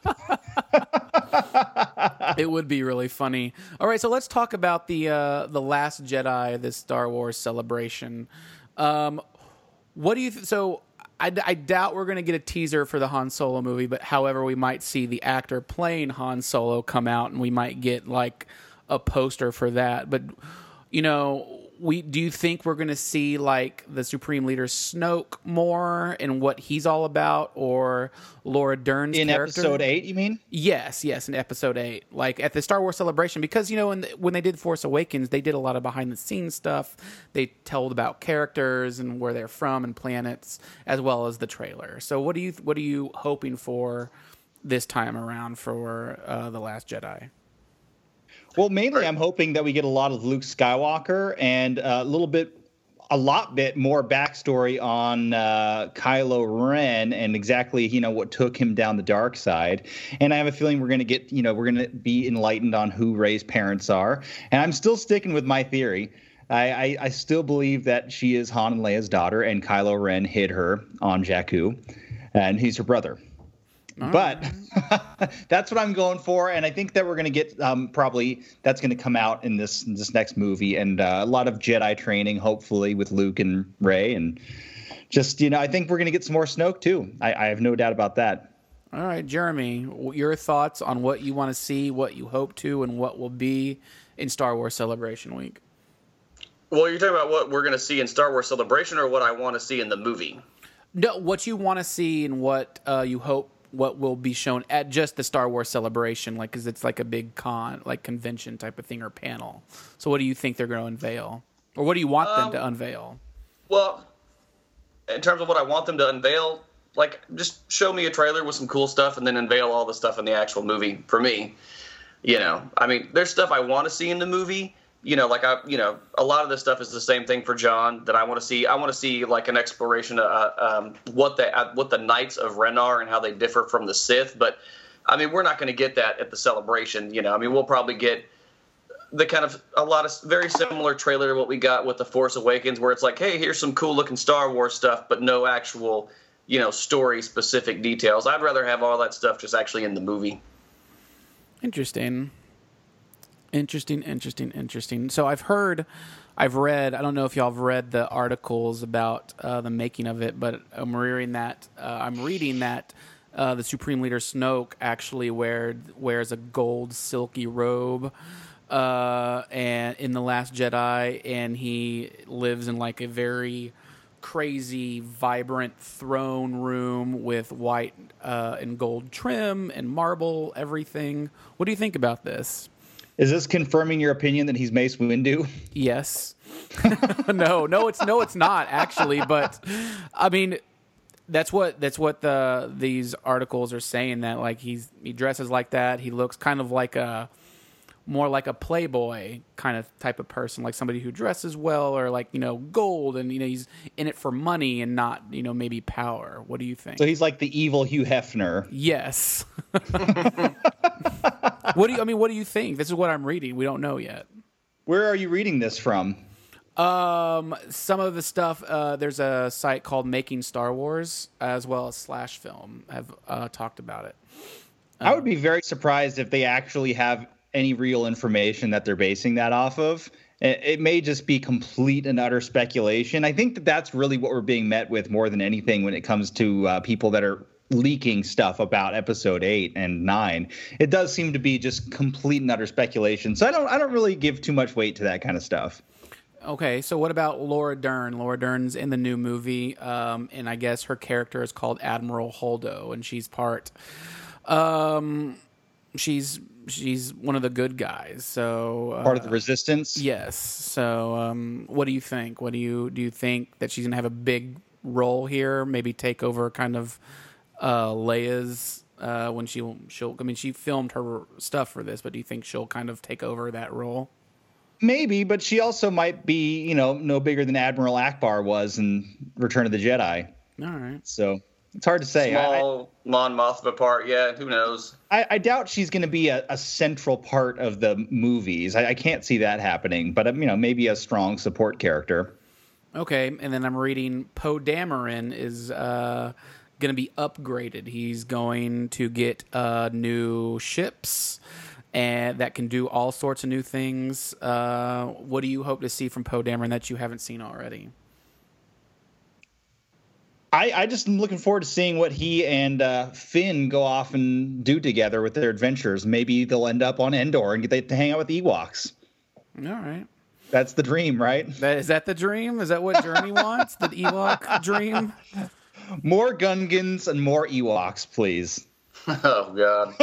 It would be really funny. All right, so let's talk about the Last Jedi, this Star Wars celebration. What do you? So I doubt we're going to get a teaser for the Han Solo movie, but however, we might see the actor playing Han Solo come out, and we might get like a poster for that. But you know, do you think we're going to see like the Supreme Leader Snoke more and what he's all about, or Laura Dern's in character? Episode 8? You mean? Yes, in Episode 8, like at the Star Wars Celebration, because you know when they did Force Awakens, they did a lot of behind the scenes stuff. They told about characters and where they're from and planets, as well as the trailer. So what are you hoping for this time around for The Last Jedi? Well, mainly I'm hoping that we get a lot of Luke Skywalker and a lot bit more backstory on Kylo Ren and exactly, what took him down the dark side. And I have a feeling we're going to be enlightened on who Rey's parents are. And I'm still sticking with my theory. I still believe that she is Han and Leia's daughter, and Kylo Ren hid her on Jakku, and he's her brother. But that's what I'm going for, and I think that we're going to get probably that's going to come out in this next movie, and a lot of Jedi training, hopefully, with Luke and Rey, and just I think we're going to get some more Snoke too. I have no doubt about that. All right, Jeremy, your thoughts on what you want to see, what you hope to, and what will be in Star Wars Celebration Week? Well, you're talking about what we're going to see in Star Wars Celebration, or what I want to see in the movie? No, what you want to see and what you hope. What will be shown at just the Star Wars Celebration, like, because it's like a big convention type of thing or panel. So what do you think they're going to unveil? Or what do you want them to unveil? Well, in terms of what I want them to unveil, like, just show me a trailer with some cool stuff and then unveil all the stuff in the actual movie for me. I mean, there's stuff I want to see in the movie. A lot of this stuff is the same thing for John that I want to see. I want to see like an exploration of what the Knights of Ren are and how they differ from the Sith. But I mean, we're not going to get that at the celebration. I mean, we'll probably get the kind of a lot of very similar trailer to what we got with the Force Awakens, where it's like, hey, here's some cool looking Star Wars stuff, but no actual story specific details. I'd rather have all that stuff just actually in the movie. Interesting. So I've read, I don't know if y'all have read the articles about the making of it, but I'm reading that the Supreme Leader Snoke actually wears a gold silky robe and in The Last Jedi, and he lives in like a very crazy, vibrant throne room with white and gold trim and marble, everything. What do you think about this? Is this confirming your opinion that he's Mace Windu? Yes. No, it's not actually. But I mean, that's what these articles are saying, that like he dresses like that. He looks kind of like more like a playboy kind of type of person, like somebody who dresses well, or like gold, and he's in it for money and not maybe power. What do you think? So he's like the evil Hugh Hefner. Yes. What do you think? This is what I'm reading. We don't know yet. Where are you reading this from? Some of the stuff, there's a site called Making Star Wars, as well as Slash Film have talked about it. I would be very surprised if they actually have any real information that they're basing that off of. It may just be complete and utter speculation. I think that that's really what we're being met with more than anything when it comes to people that are leaking stuff about Episode 8 and 9. It does seem to be just complete and utter speculation. So I don't really give too much weight to that kind of stuff. Okay, so what about Laura Dern? Laura Dern's in the new movie, and I guess her character is called Admiral Holdo, and she's she's one of the good guys. So Part of the resistance. yes. So what do you think? Do you think that she's gonna have a big role here? Maybe take over kind of Leia's when she'll. I mean, she filmed her stuff for this, but do you think she'll kind of take over that role? Maybe, but she also might be, no bigger than Admiral Akbar was in Return of the Jedi. All right. So it's hard to say. Small Mon Mothma part, yeah, who knows? I doubt she's going to be a central part of the movies. I can't see that happening, but maybe a strong support character. Okay, and then I'm reading Poe Dameron is going to be upgraded. He's going to get new ships and that can do all sorts of new things. What do you hope to see from Poe Dameron that you haven't seen already? I just am looking forward to seeing what he and Finn go off and do together with their adventures. Maybe they'll end up on Endor and get to hang out with the Ewoks. All right. That's the dream, right? Is that the dream? Is that what Journey wants? The Ewok dream? More Gungans and more Ewoks, please. Oh, God.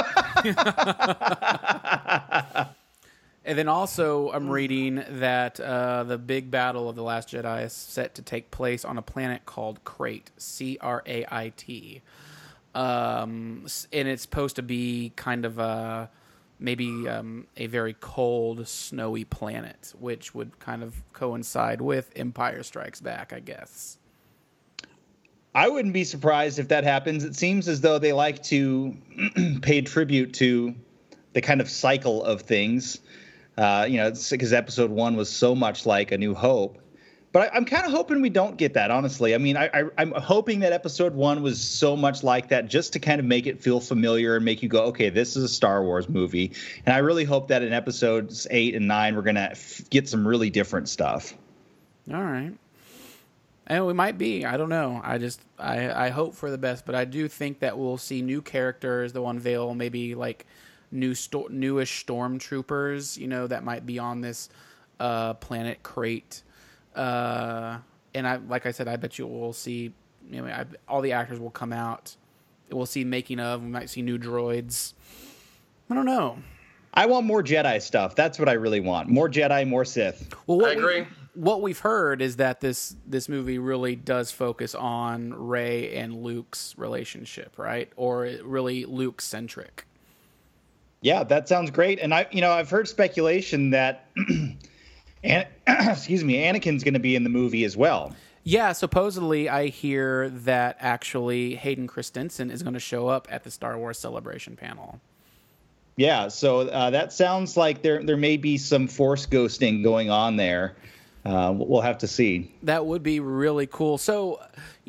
And then also I'm reading that the big battle of The Last Jedi is set to take place on a planet called Crait, Crait. And it's supposed to be kind of maybe a very cold, snowy planet, which would kind of coincide with Empire Strikes Back, I guess. I wouldn't be surprised if that happens. It seems as though they like to pay tribute to the kind of cycle of things. Because episode 1 was so much like A New Hope. But I'm kind of hoping we don't get that, honestly. I mean, I'm hoping that episode 1 was so much like that just to kind of make it feel familiar and make you go, okay, this is a Star Wars movie. And I really hope that in episodes 8 and 9, we're going to get some really different stuff. All right. And we might be. I don't know. I hope for the best, but I do think that we'll see new characters. They'll unveil maybe like newish stormtroopers, that might be on this planet Crait. And like I said, I bet you we'll see. All the actors will come out. We'll see making of. We might see new droids. I don't know. I want more Jedi stuff. That's what I really want. More Jedi, more Sith. Well, I agree. What we've heard is that this movie really does focus on Rey and Luke's relationship, right? Or really Luke-centric. Yeah, that sounds great. And I've heard speculation that Anakin's going to be in the movie as well. Yeah, supposedly I hear that actually Hayden Christensen is going to show up at the Star Wars Celebration panel. Yeah, so that sounds like there may be some Force ghosting going on there. We'll have to see. That would be really cool. So,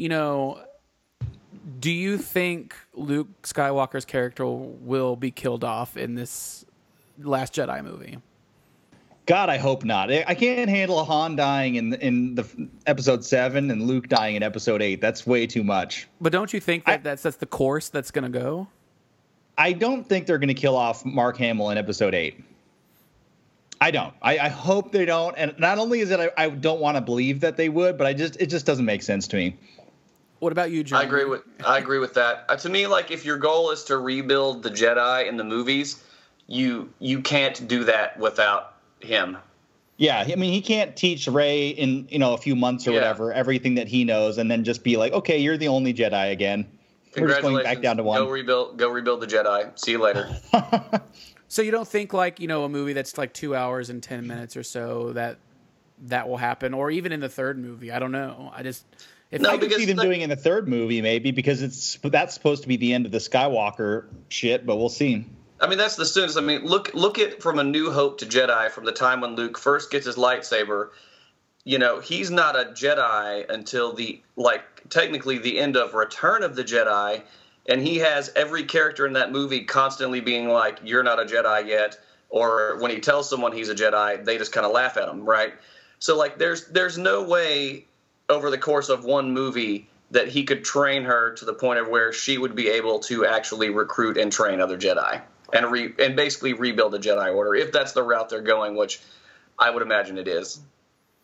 do you think Luke Skywalker's character will be killed off in this Last Jedi movie? God, I hope not. I can't handle Han dying in the episode 7 and Luke dying in episode 8. That's way too much. But don't you think that's the course that's going to go? I don't think they're going to kill off Mark Hamill in episode 8. I don't. I hope they don't. And not only is it I don't want to believe that they would, but it just doesn't make sense to me. What about you, John? I agree with that. To me, like if your goal is to rebuild the Jedi in the movies, you can't do that without him. Yeah, I mean he can't teach Rey in a few months or whatever everything that he knows, and then just be like, okay, you're the only Jedi again. We're just going back down to one. Go rebuild the Jedi. See you later. So you don't think like, a movie that's like 2 hours and 10 minutes or so that will happen, or even in the third movie? I don't know. I could see them doing in the third movie maybe because that's supposed to be the end of the Skywalker shit, but we'll see. I mean, that's the soonest. I mean, look at from A New Hope to Jedi, from the time when Luke first gets his lightsaber. He's not a Jedi until technically the end of Return of the Jedi. And he has every character in that movie constantly being like, you're not a Jedi yet. Or when he tells someone he's a Jedi, they just kind of laugh at him, right? So, there's no way over the course of one movie that he could train her to the point of where she would be able to actually recruit and train other Jedi and basically rebuild the Jedi Order, if that's the route they're going, which I would imagine it is.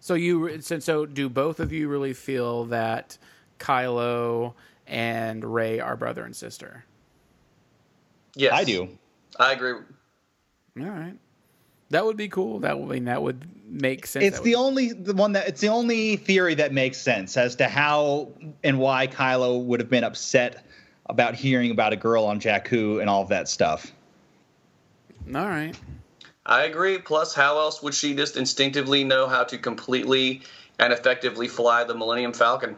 So do both of you really feel that Kylo and Rey are brother and sister? Yes, I do. I agree. All right, that would be cool. That would make sense. It's the only theory that makes sense as to how and why Kylo would have been upset about hearing about a girl on Jakku and all of that stuff. All right. I agree. Plus, how else would she just instinctively know how to completely and effectively fly the Millennium Falcon?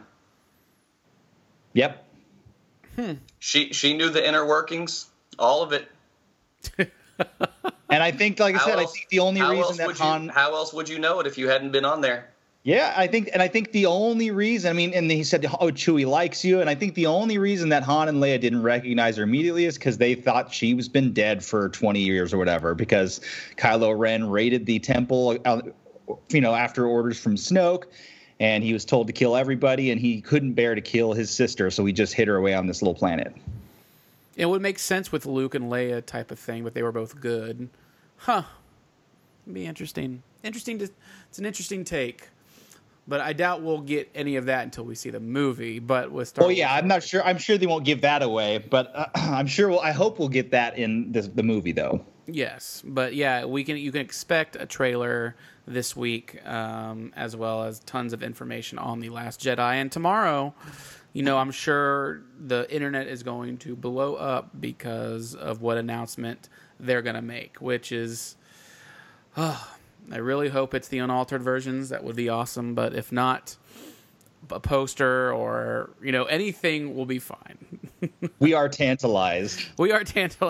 Yep. She knew the inner workings, all of it. And I think, like I said, I think the only reason that Han... How else would you know it if you hadn't been on there? Yeah, I think the only reason, I mean, and he said, "Oh, Chewie likes you," and I think the only reason that Han and Leia didn't recognize her immediately is because they thought she was been dead for 20 years or whatever. Because Kylo Ren raided the temple, after orders from Snoke, and he was told to kill everybody, and he couldn't bear to kill his sister, so he just hid her away on this little planet. It would make sense with Luke and Leia type of thing, but they were both good. Huh? It'd be interesting. It's an interesting take. But I doubt we'll get any of that until we see the movie. But with Star Wars, I'm not sure. I'm sure they won't give that away. But I hope we'll get that in the movie, though. Yes, but yeah, you can expect a trailer this week, as well as tons of information on The Last Jedi. And tomorrow, I'm sure the internet is going to blow up because of what announcement they're going to make, which is... I really hope it's the unaltered versions. That would be awesome. But if not, a poster or, anything will be fine. We are tantalized. We are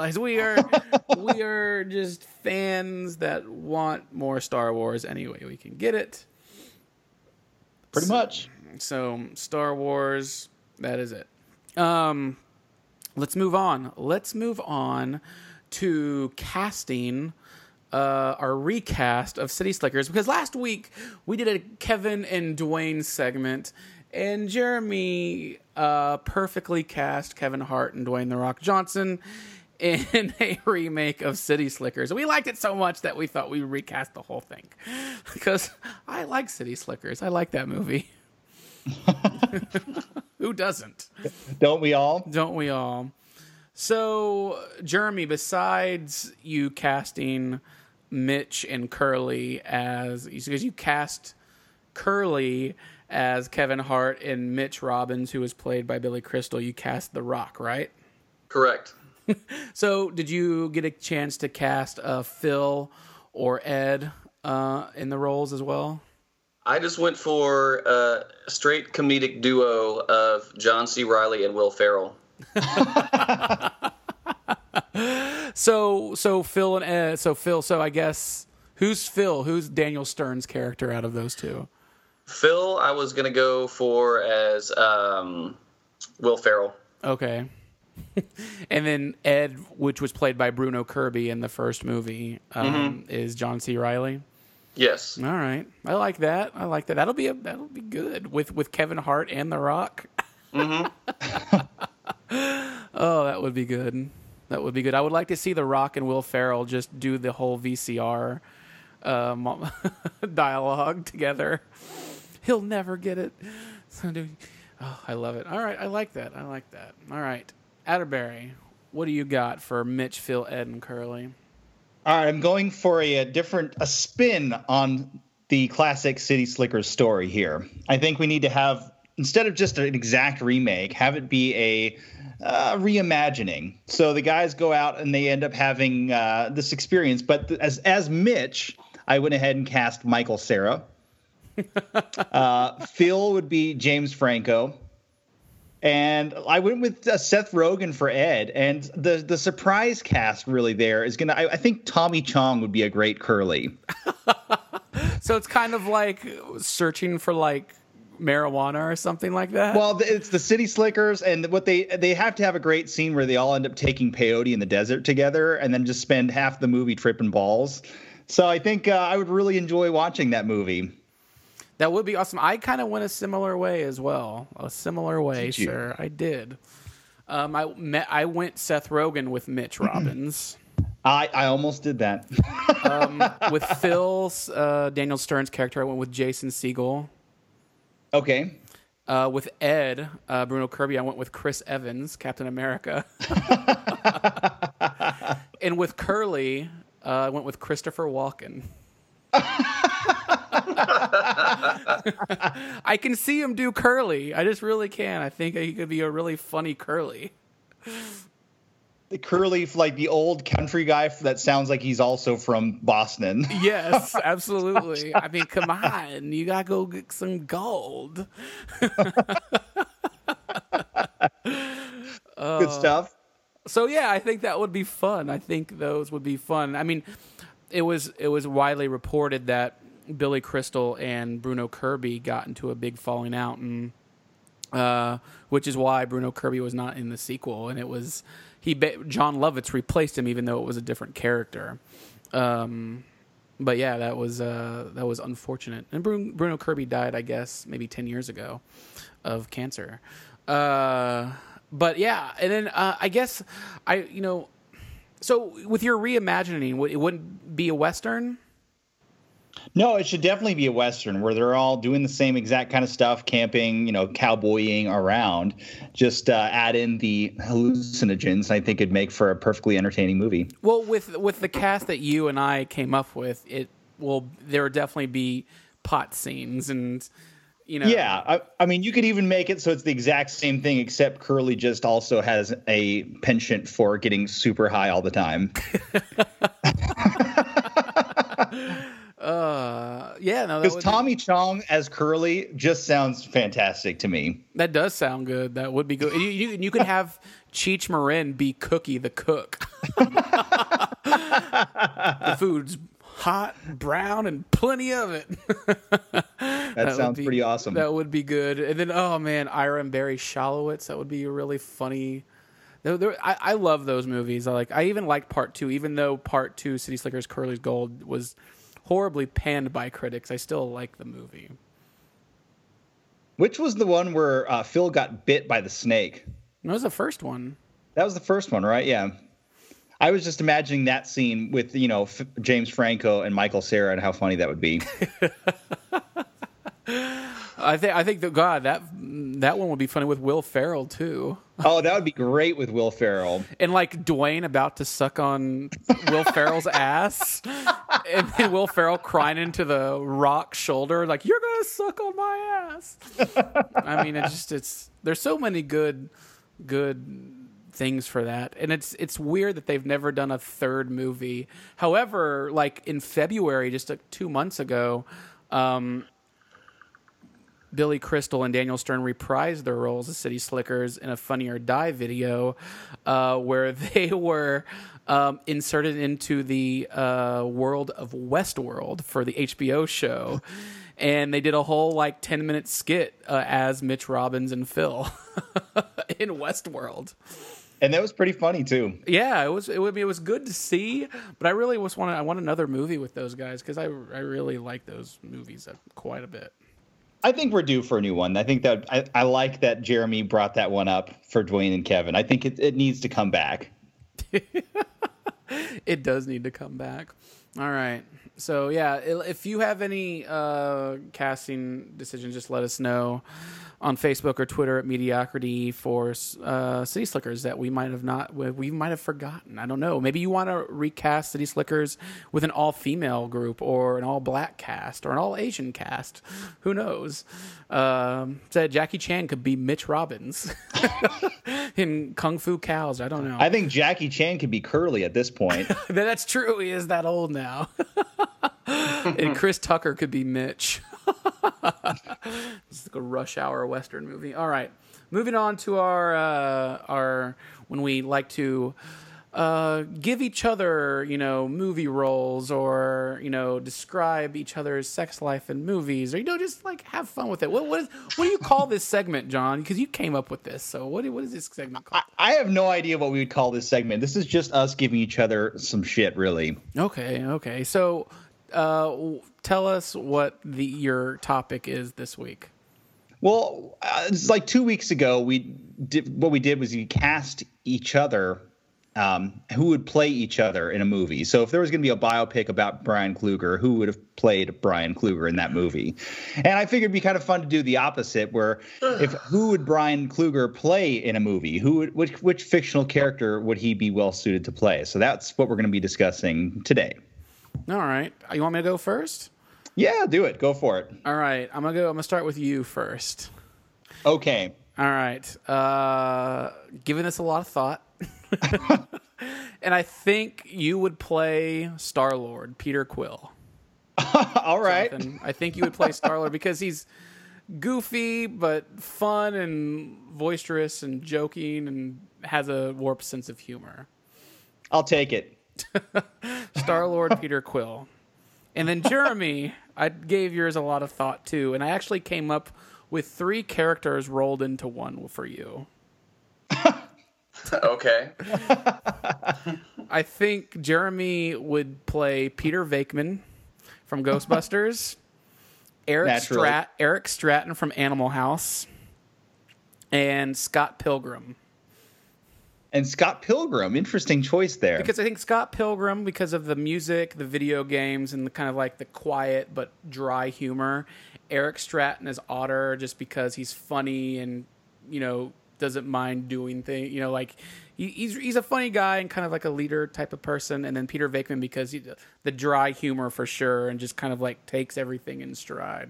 just fans that want more Star Wars any way we can get it. Pretty much. So Star Wars, that is it. Let's move on to casting our recast of City Slickers, because last week we did a Kevin and Dwayne segment, and Jeremy perfectly cast Kevin Hart and Dwayne "The Rock" Johnson in a remake of City Slickers. We liked it so much that we thought we'd recast the whole thing, because I like City Slickers. I like that movie. Who doesn't? Don't we all? So, Jeremy, besides you casting Mitch and Curly because you cast Curly as Kevin Hart and Mitch Robbins, who was played by Billy Crystal, you cast The Rock, right? Correct. So, did you get a chance to cast Phil or Ed in the roles as well? I just went for a straight comedic duo of John C. Reilly and Will Ferrell. So Phil and Ed. So I guess who's Phil? Who's Daniel Stern's character out of those two? Phil, I was gonna go for as Will Ferrell. Okay. And then Ed, which was played by Bruno Kirby in the first movie, is John C. Reilly. Yes. All right. I like that. That'll be good with Kevin Hart and The Rock. Mm-hmm. Oh, that would be good. I would like to see The Rock and Will Ferrell just do the whole VCR dialogue together. He'll never get it. Oh, I love it. All right, I like that. All right, Atterbury, what do you got for Mitch, Phil, Ed, and Curly? All right, I'm going for a spin on the classic City Slickers story here. I think we need to have, instead of just an exact remake, have it be a reimagining. So the guys go out and they end up having this experience. But as Mitch, I went ahead and cast Michael Cera. Phil would be James Franco. And I went with Seth Rogen for Ed. And the surprise cast really there is going to, I think Tommy Chong would be a great Curly. So it's kind of like searching for like marijuana or something like that. Well, it's the City Slickers, and what they have to have a great scene where they all end up taking peyote in the desert together and then just spend half the movie tripping balls. So I think I would really enjoy watching that movie. That would be awesome. I kind of went a similar way as well. Did you? Sir. I did. I went Seth Rogen with Mitch Robbins. I almost did that. With Phil's Daniel Stern's character, I went with Jason Segel. Okay. With Ed, Bruno Kirby, I went with Chris Evans, Captain America. And with Curly, I went with Christopher Walken. I can see him do Curly. I just really can. I think he could be a really funny Curly. The Curly, like the old country guy that sounds like he's also from Boston. Yes, absolutely. I mean, come on. You got to go get some gold. Good stuff. So, yeah, I think that would be fun. I think those would be fun. I mean, it was widely reported that Billy Crystal and Bruno Kirby got into a big falling out, and which is why Bruno Kirby was not in the sequel, and it was John Lovitz replaced him, even though it was a different character. But yeah, that was unfortunate. And Bruno Kirby died, I guess, maybe 10 years ago of cancer. But yeah, and then I guess so with your reimagining, it wouldn't be a Western? No, it should definitely be a Western where they're all doing the same exact kind of stuff, camping, cowboying around. Just add in the hallucinogens. I think it'd make for a perfectly entertaining movie. Well, with the cast that you and I came up with, there would definitely be pot scenes and, Yeah, I mean, you could even make it so it's the exact same thing, except Curly just also has a penchant for getting super high all the time. Yeah, no, because Tommy Chong as Curly just sounds fantastic to me. That does sound good. That would be good. You could have Cheech Marin be Cookie the cook. The food's hot, brown, and plenty of it. that sounds pretty awesome. That would be good. And then, oh man, Ira and Barry Shalowitz. That would be really funny. I love those movies. I even liked Part 2, even though Part 2, City Slickers, Curly's Gold, was horribly panned by critics. I still like the movie. Which was the one where Phil got bit by the snake? That was the first one. That was the first one, right? Yeah. I was just imagining that scene with, James Franco and Michael Cera and how funny that would be. I think that one would be funny with Will Ferrell too. Oh, that would be great with Will Ferrell. And Dwayne about to suck on Will Ferrell's ass, and then Will Ferrell crying into the Rock's shoulder, like, "You're gonna suck on my ass." I mean, there's so many good things for that, and it's weird that they've never done a third movie. However, in February, just 2 months ago, Billy Crystal and Daniel Stern reprised their roles as City Slickers in a Funny or Die video, where they were inserted into the world of Westworld for the HBO show. And they did a whole 10-minute skit as Mitch Robbins and Phil in Westworld. And that was pretty funny too. Yeah, it was good to see, but I want another movie with those guys because I really like those movies quite a bit. I think we're due for a new one. I think that I like that Jeremy brought that one up for Dwayne and Kevin. I think it needs to come back. It does need to come back. All right. So, yeah, if you have any casting decisions, just let us know on Facebook or Twitter at Mediocrity for City Slickers that we might have forgotten. I don't know. Maybe you want to recast City Slickers with an all-female group or an all-black cast or an all-Asian cast. Who knows? Said Jackie Chan could be Mitch Robbins in Kung Fu Cows. I don't know. I think Jackie Chan could be Curly at this point. That's true. He is that old now. And Chris Tucker could be Mitch. It's like a Rush Hour Western movie. All right, moving on to our when we like to give each other, movie roles or describe each other's sex life in movies, or just have fun with it. What do you call this segment, John? Because you came up with this. So what is this segment called? I have no idea what we would call this segment. This is just us giving each other some shit, really. Okay. So. Tell us what your topic is this week. Well, it's 2 weeks ago. We cast each other who would play each other in a movie. So if there was going to be a biopic about Brian Kluger, who would have played Brian Kluger in that movie? And I figured it'd be kind of fun to do the opposite, where who would Brian Kluger play in a movie? Which fictional character would he be well suited to play? So that's what we're going to be discussing today. All right. You want me to go first? Yeah, do it. Go for it. All right. I'm gonna start with you first. Okay. All right. Giving this a lot of thought. And I think you would play Star-Lord, Peter Quill. All right. Jonathan. I think you would play Star-Lord because he's goofy but fun and boisterous and joking and has a warped sense of humor. I'll take it. Star-Lord, Peter Quill. And then Jeremy, I gave yours a lot of thought too, and I actually came up with 3 characters rolled into one for you. Okay. I think Jeremy would play Peter Venkman from Ghostbusters, Eric Stratton from Animal House, and Scott Pilgrim. And Scott Pilgrim, interesting choice there. Because I think Scott Pilgrim, because of the music, the video games, and the kind of like the quiet but dry humor. Eric Stratton as Otter, just because he's funny and, doesn't mind doing things. Like he's a funny guy and kind of like a leader type of person. And then Peter Venkman because the dry humor for sure, and just kind of like takes everything in stride.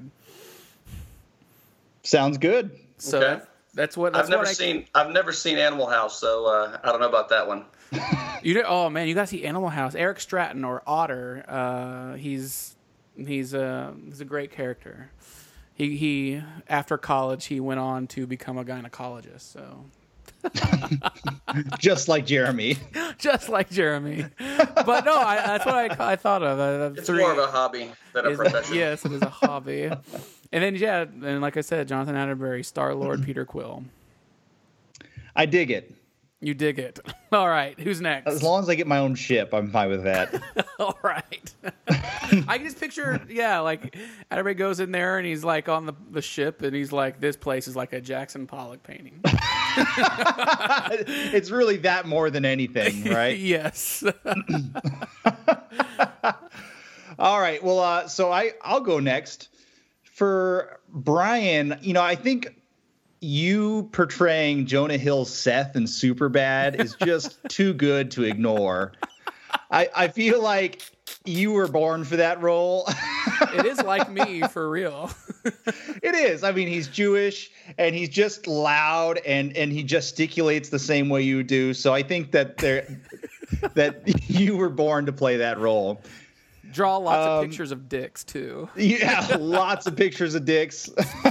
Sounds good. So Okay. I've never seen Animal House, so I don't know about that one. Oh man, you gotta see Animal House. Eric Stratton or Otter. He's a great character. He after college he went on to become a gynecologist. So just like Jeremy. Just like Jeremy. But no, that's what I thought of. It's more of a hobby than a profession. Yes, it is a hobby. And then like I said, Jonathan Atterbury, Star-Lord, Peter Quill. I dig it. You dig it. All right, who's next? As long as I get my own ship, I'm fine with that. All right. I can just picture, like Atterbury goes in there and he's like on the ship and he's like, this place is like a Jackson Pollock painting. It's really that more than anything, right? Yes. All right. Well, so I'll go next. For Brian, I think you portraying Jonah Hill's Seth in Superbad is just too good to ignore. I feel like you were born for that role. It is like me, for real. It is. I mean, he's Jewish and he's just loud and he gesticulates the same way you do. So I think that that you were born to play that role. Draw lots of pictures of dicks too. Yeah, lots of pictures of dicks.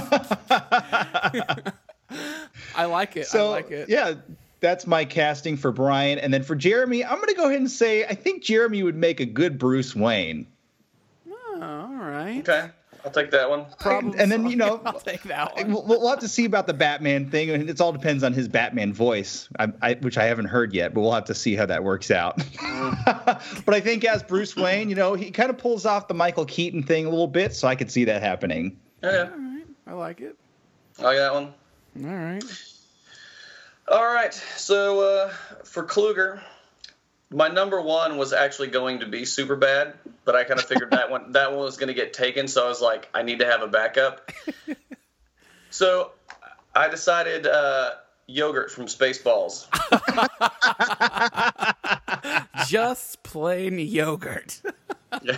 I like it. So, I like it. Yeah, that's my casting for Brian. And then for Jeremy, I'm going to go ahead and say I think Jeremy would make a good Bruce Wayne. Oh, all right. Okay, I'll take that one. And then, I'll take that one. We'll have to see about the Batman thing. And it all depends on his Batman voice, which I haven't heard yet, but we'll have to see how that works out. But I think as Bruce Wayne, he kind of pulls off the Michael Keaton thing a little bit, so I could see that happening. Okay. All right. I like it. I like that one. All right. All right. So for Kluger, my number one was actually going to be Superbad, but I kind of figured that one was going to get taken, so I was like, I need to have a backup. So I decided Yogurt from Spaceballs. Just plain yogurt. Yeah.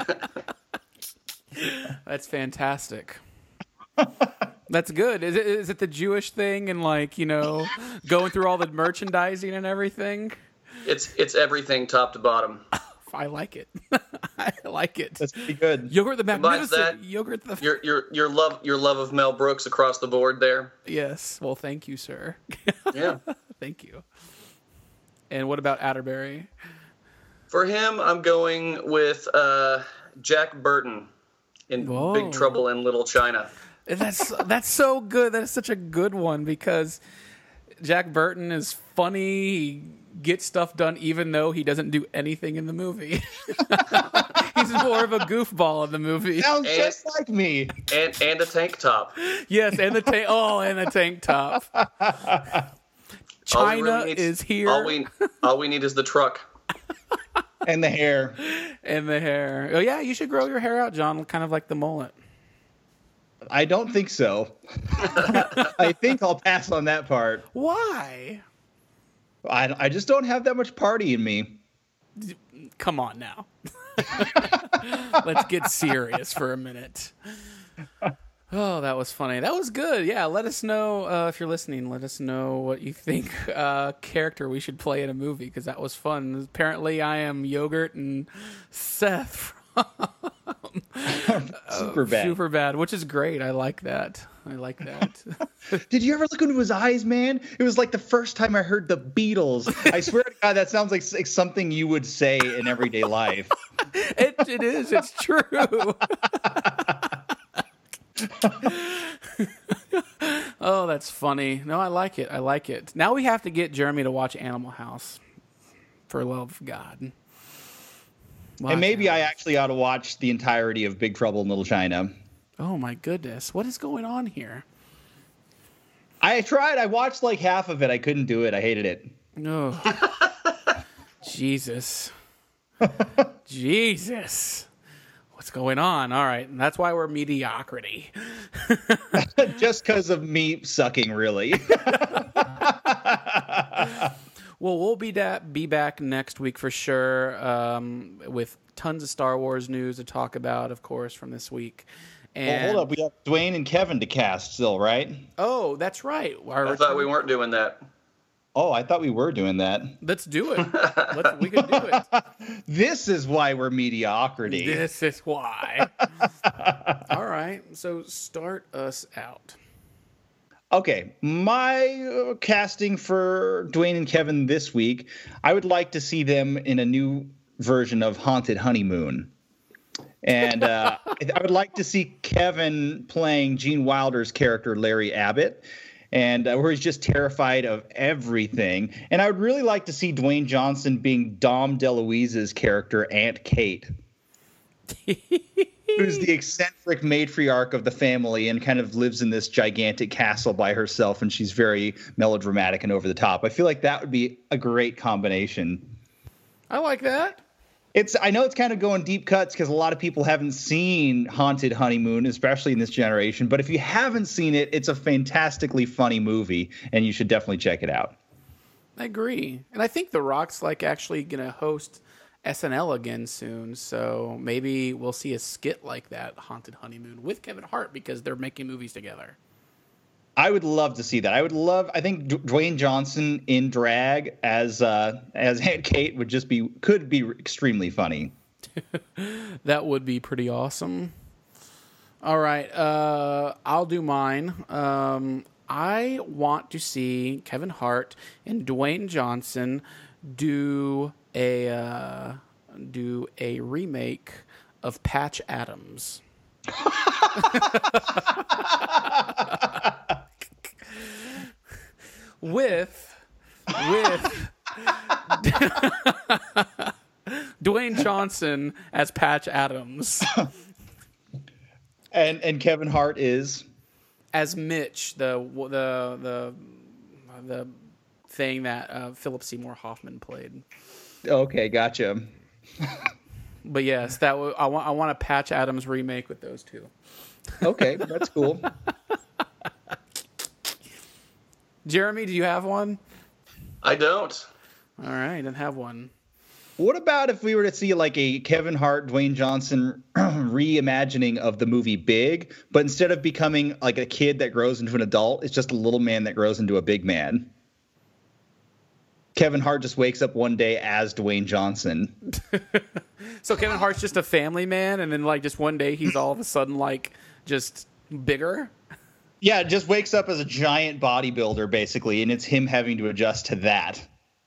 That's fantastic. That's good. Is it the Jewish thing and going through all the merchandising and everything? It's everything top to bottom. I like it. I like it. That's pretty good. Yogurt the Magnificent. That, Yogurt the your love of Mel Brooks across the board there. Yes. Well, thank you, sir. Yeah. Thank you. And what about Atterbury? For him, I'm going with Jack Burton in Whoa. Big Trouble in Little China. That's so good. That is such a good one because Jack Burton is funny. He gets stuff done even though he doesn't do anything in the movie. He's more of a goofball in the movie. Sounds just like me. And a tank top. Yes, and the tank top. China is here. All we need is the truck. And the hair. And the hair. Oh, yeah, you should grow your hair out, John, kind of like the mullet. I don't think so. I think I'll pass on that part. Why? I just don't have that much party in me. Come on now. Let's get serious for a minute. Oh, that was funny. That was good. Yeah, let us know if you're listening. Let us know what you think character we should play in a movie, because that was fun. Apparently, I am Yogurt and Seth from Superbad, which is great. I like that. Did you ever look into his eyes, man? It was like the first time I heard the Beatles. I swear to God, that sounds like something you would say in everyday life. It is. It's true. Oh, that's funny. No, I like it. Now we have to get Jeremy to watch Animal House. For love of God. And maybe I actually ought to watch the entirety of Big Trouble in Little China. Oh my goodness. What is going on here? I tried. I watched like half of it. I couldn't do it. I hated it. No. Jesus. Jesus. What's going on? All right. And that's why we're mediocrity. Just because of me sucking, really. Well, we'll be back next week for sure with tons of Star Wars news to talk about, of course, from this week. And hold up. We have Dwayne and Kevin to cast still, right? Oh, that's right. I thought we weren't doing that. Oh, I thought we were doing that. Let's do it. We could do it. This is why we're mediocrity. This is why. All right. So start us out. Okay, my casting for Dwayne and Kevin this week, I would like to see them in a new version of Haunted Honeymoon. And I would like to see Kevin playing Gene Wilder's character, Larry Abbott, and where he's just terrified of everything. And I would really like to see Dwayne Johnson being Dom DeLuise's character, Aunt Kate. Who's the eccentric matriarch of the family and kind of lives in this gigantic castle by herself, and she's very melodramatic and over the top. I feel like that would be a great combination. I like that. I know it's kind of going deep cuts because a lot of people haven't seen Haunted Honeymoon, especially in this generation. But if you haven't seen it, it's a fantastically funny movie, and you should definitely check it out. I agree. And I think The Rock's actually going to host SNL again soon, so maybe we'll see a skit like that, Haunted Honeymoon, with Kevin Hart, because they're making movies together. I would love to see that. I think Dwayne Johnson in drag as Aunt Kate could be extremely funny. That would be pretty awesome. All right, I'll do mine. I want to see Kevin Hart and Dwayne Johnson do a remake of Patch Adams. with Dwayne Johnson as Patch Adams. And Kevin Hart is as Mitch, the thing that Philip Seymour Hoffman played. Okay, gotcha. But yes, I want a Patch Adams remake with those two. Okay, that's cool. Jeremy, do you have one? I don't. All right, I don't have one. What about if we were to see like a Kevin Hart, Dwayne Johnson reimagining of the movie Big, but instead of becoming like a kid that grows into an adult, it's just a little man that grows into a big man? Kevin Hart just wakes up one day as Dwayne Johnson. So Kevin Hart's just a family man, and then just one day he's all of a sudden just bigger? Yeah, just wakes up as a giant bodybuilder, basically, and it's him having to adjust to that.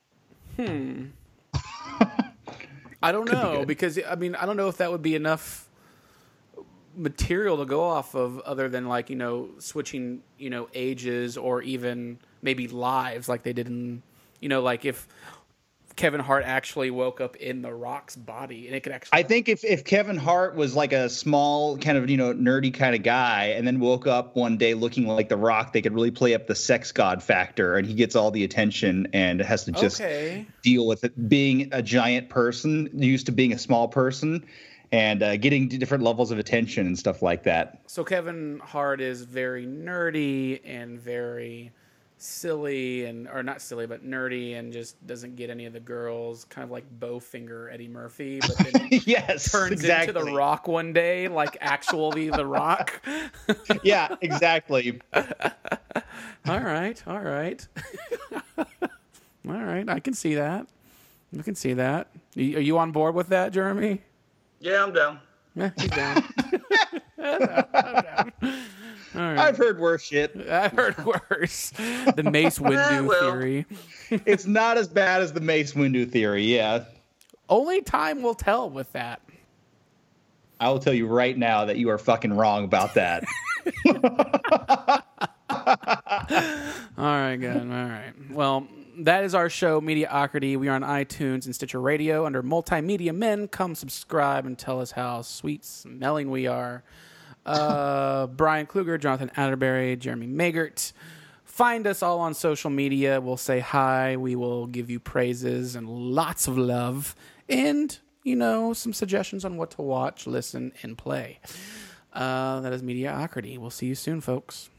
I don't know, because, I don't know if that would be enough material to go off of other than, switching, ages or even maybe lives like they did in, if Kevin Hart actually woke up in The Rock's body, and it could actually. I think if Kevin Hart was like a small kind of nerdy kind of guy, and then woke up one day looking like The Rock, they could really play up the sex god factor, and he gets all the attention and has to just deal with it being a giant person used to being a small person, and getting different levels of attention and stuff like that. So Kevin Hart is very nerdy and very silly, or not silly, but nerdy, and just doesn't get any of the girls, kind of like Bowfinger Eddie Murphy, but then yes, turns into The Rock one day, like actually The Rock. Yeah, exactly. All right. All right, I can see that. Are you on board with that, Jeremy? Yeah, I'm down. Yeah, he's down. I'm down. All right. I've heard worse shit. I've heard worse. The Mace Windu theory. It's not as bad as the Mace Windu theory, yeah. Only time will tell with that. I will tell you right now that you are fucking wrong about that. All right, good. All right. Well, that is our show, Mediocrity. We are on iTunes and Stitcher Radio under Multimedia Men. Come subscribe and tell us how sweet smelling we are. Brian Kluger, Jonathan Atterbury, Jeremy Magert. Find us all on social media. We'll say hi. We will give you praises and lots of love. And, some suggestions on what to watch, listen, and play. That is Mediocrity. We'll see you soon, folks.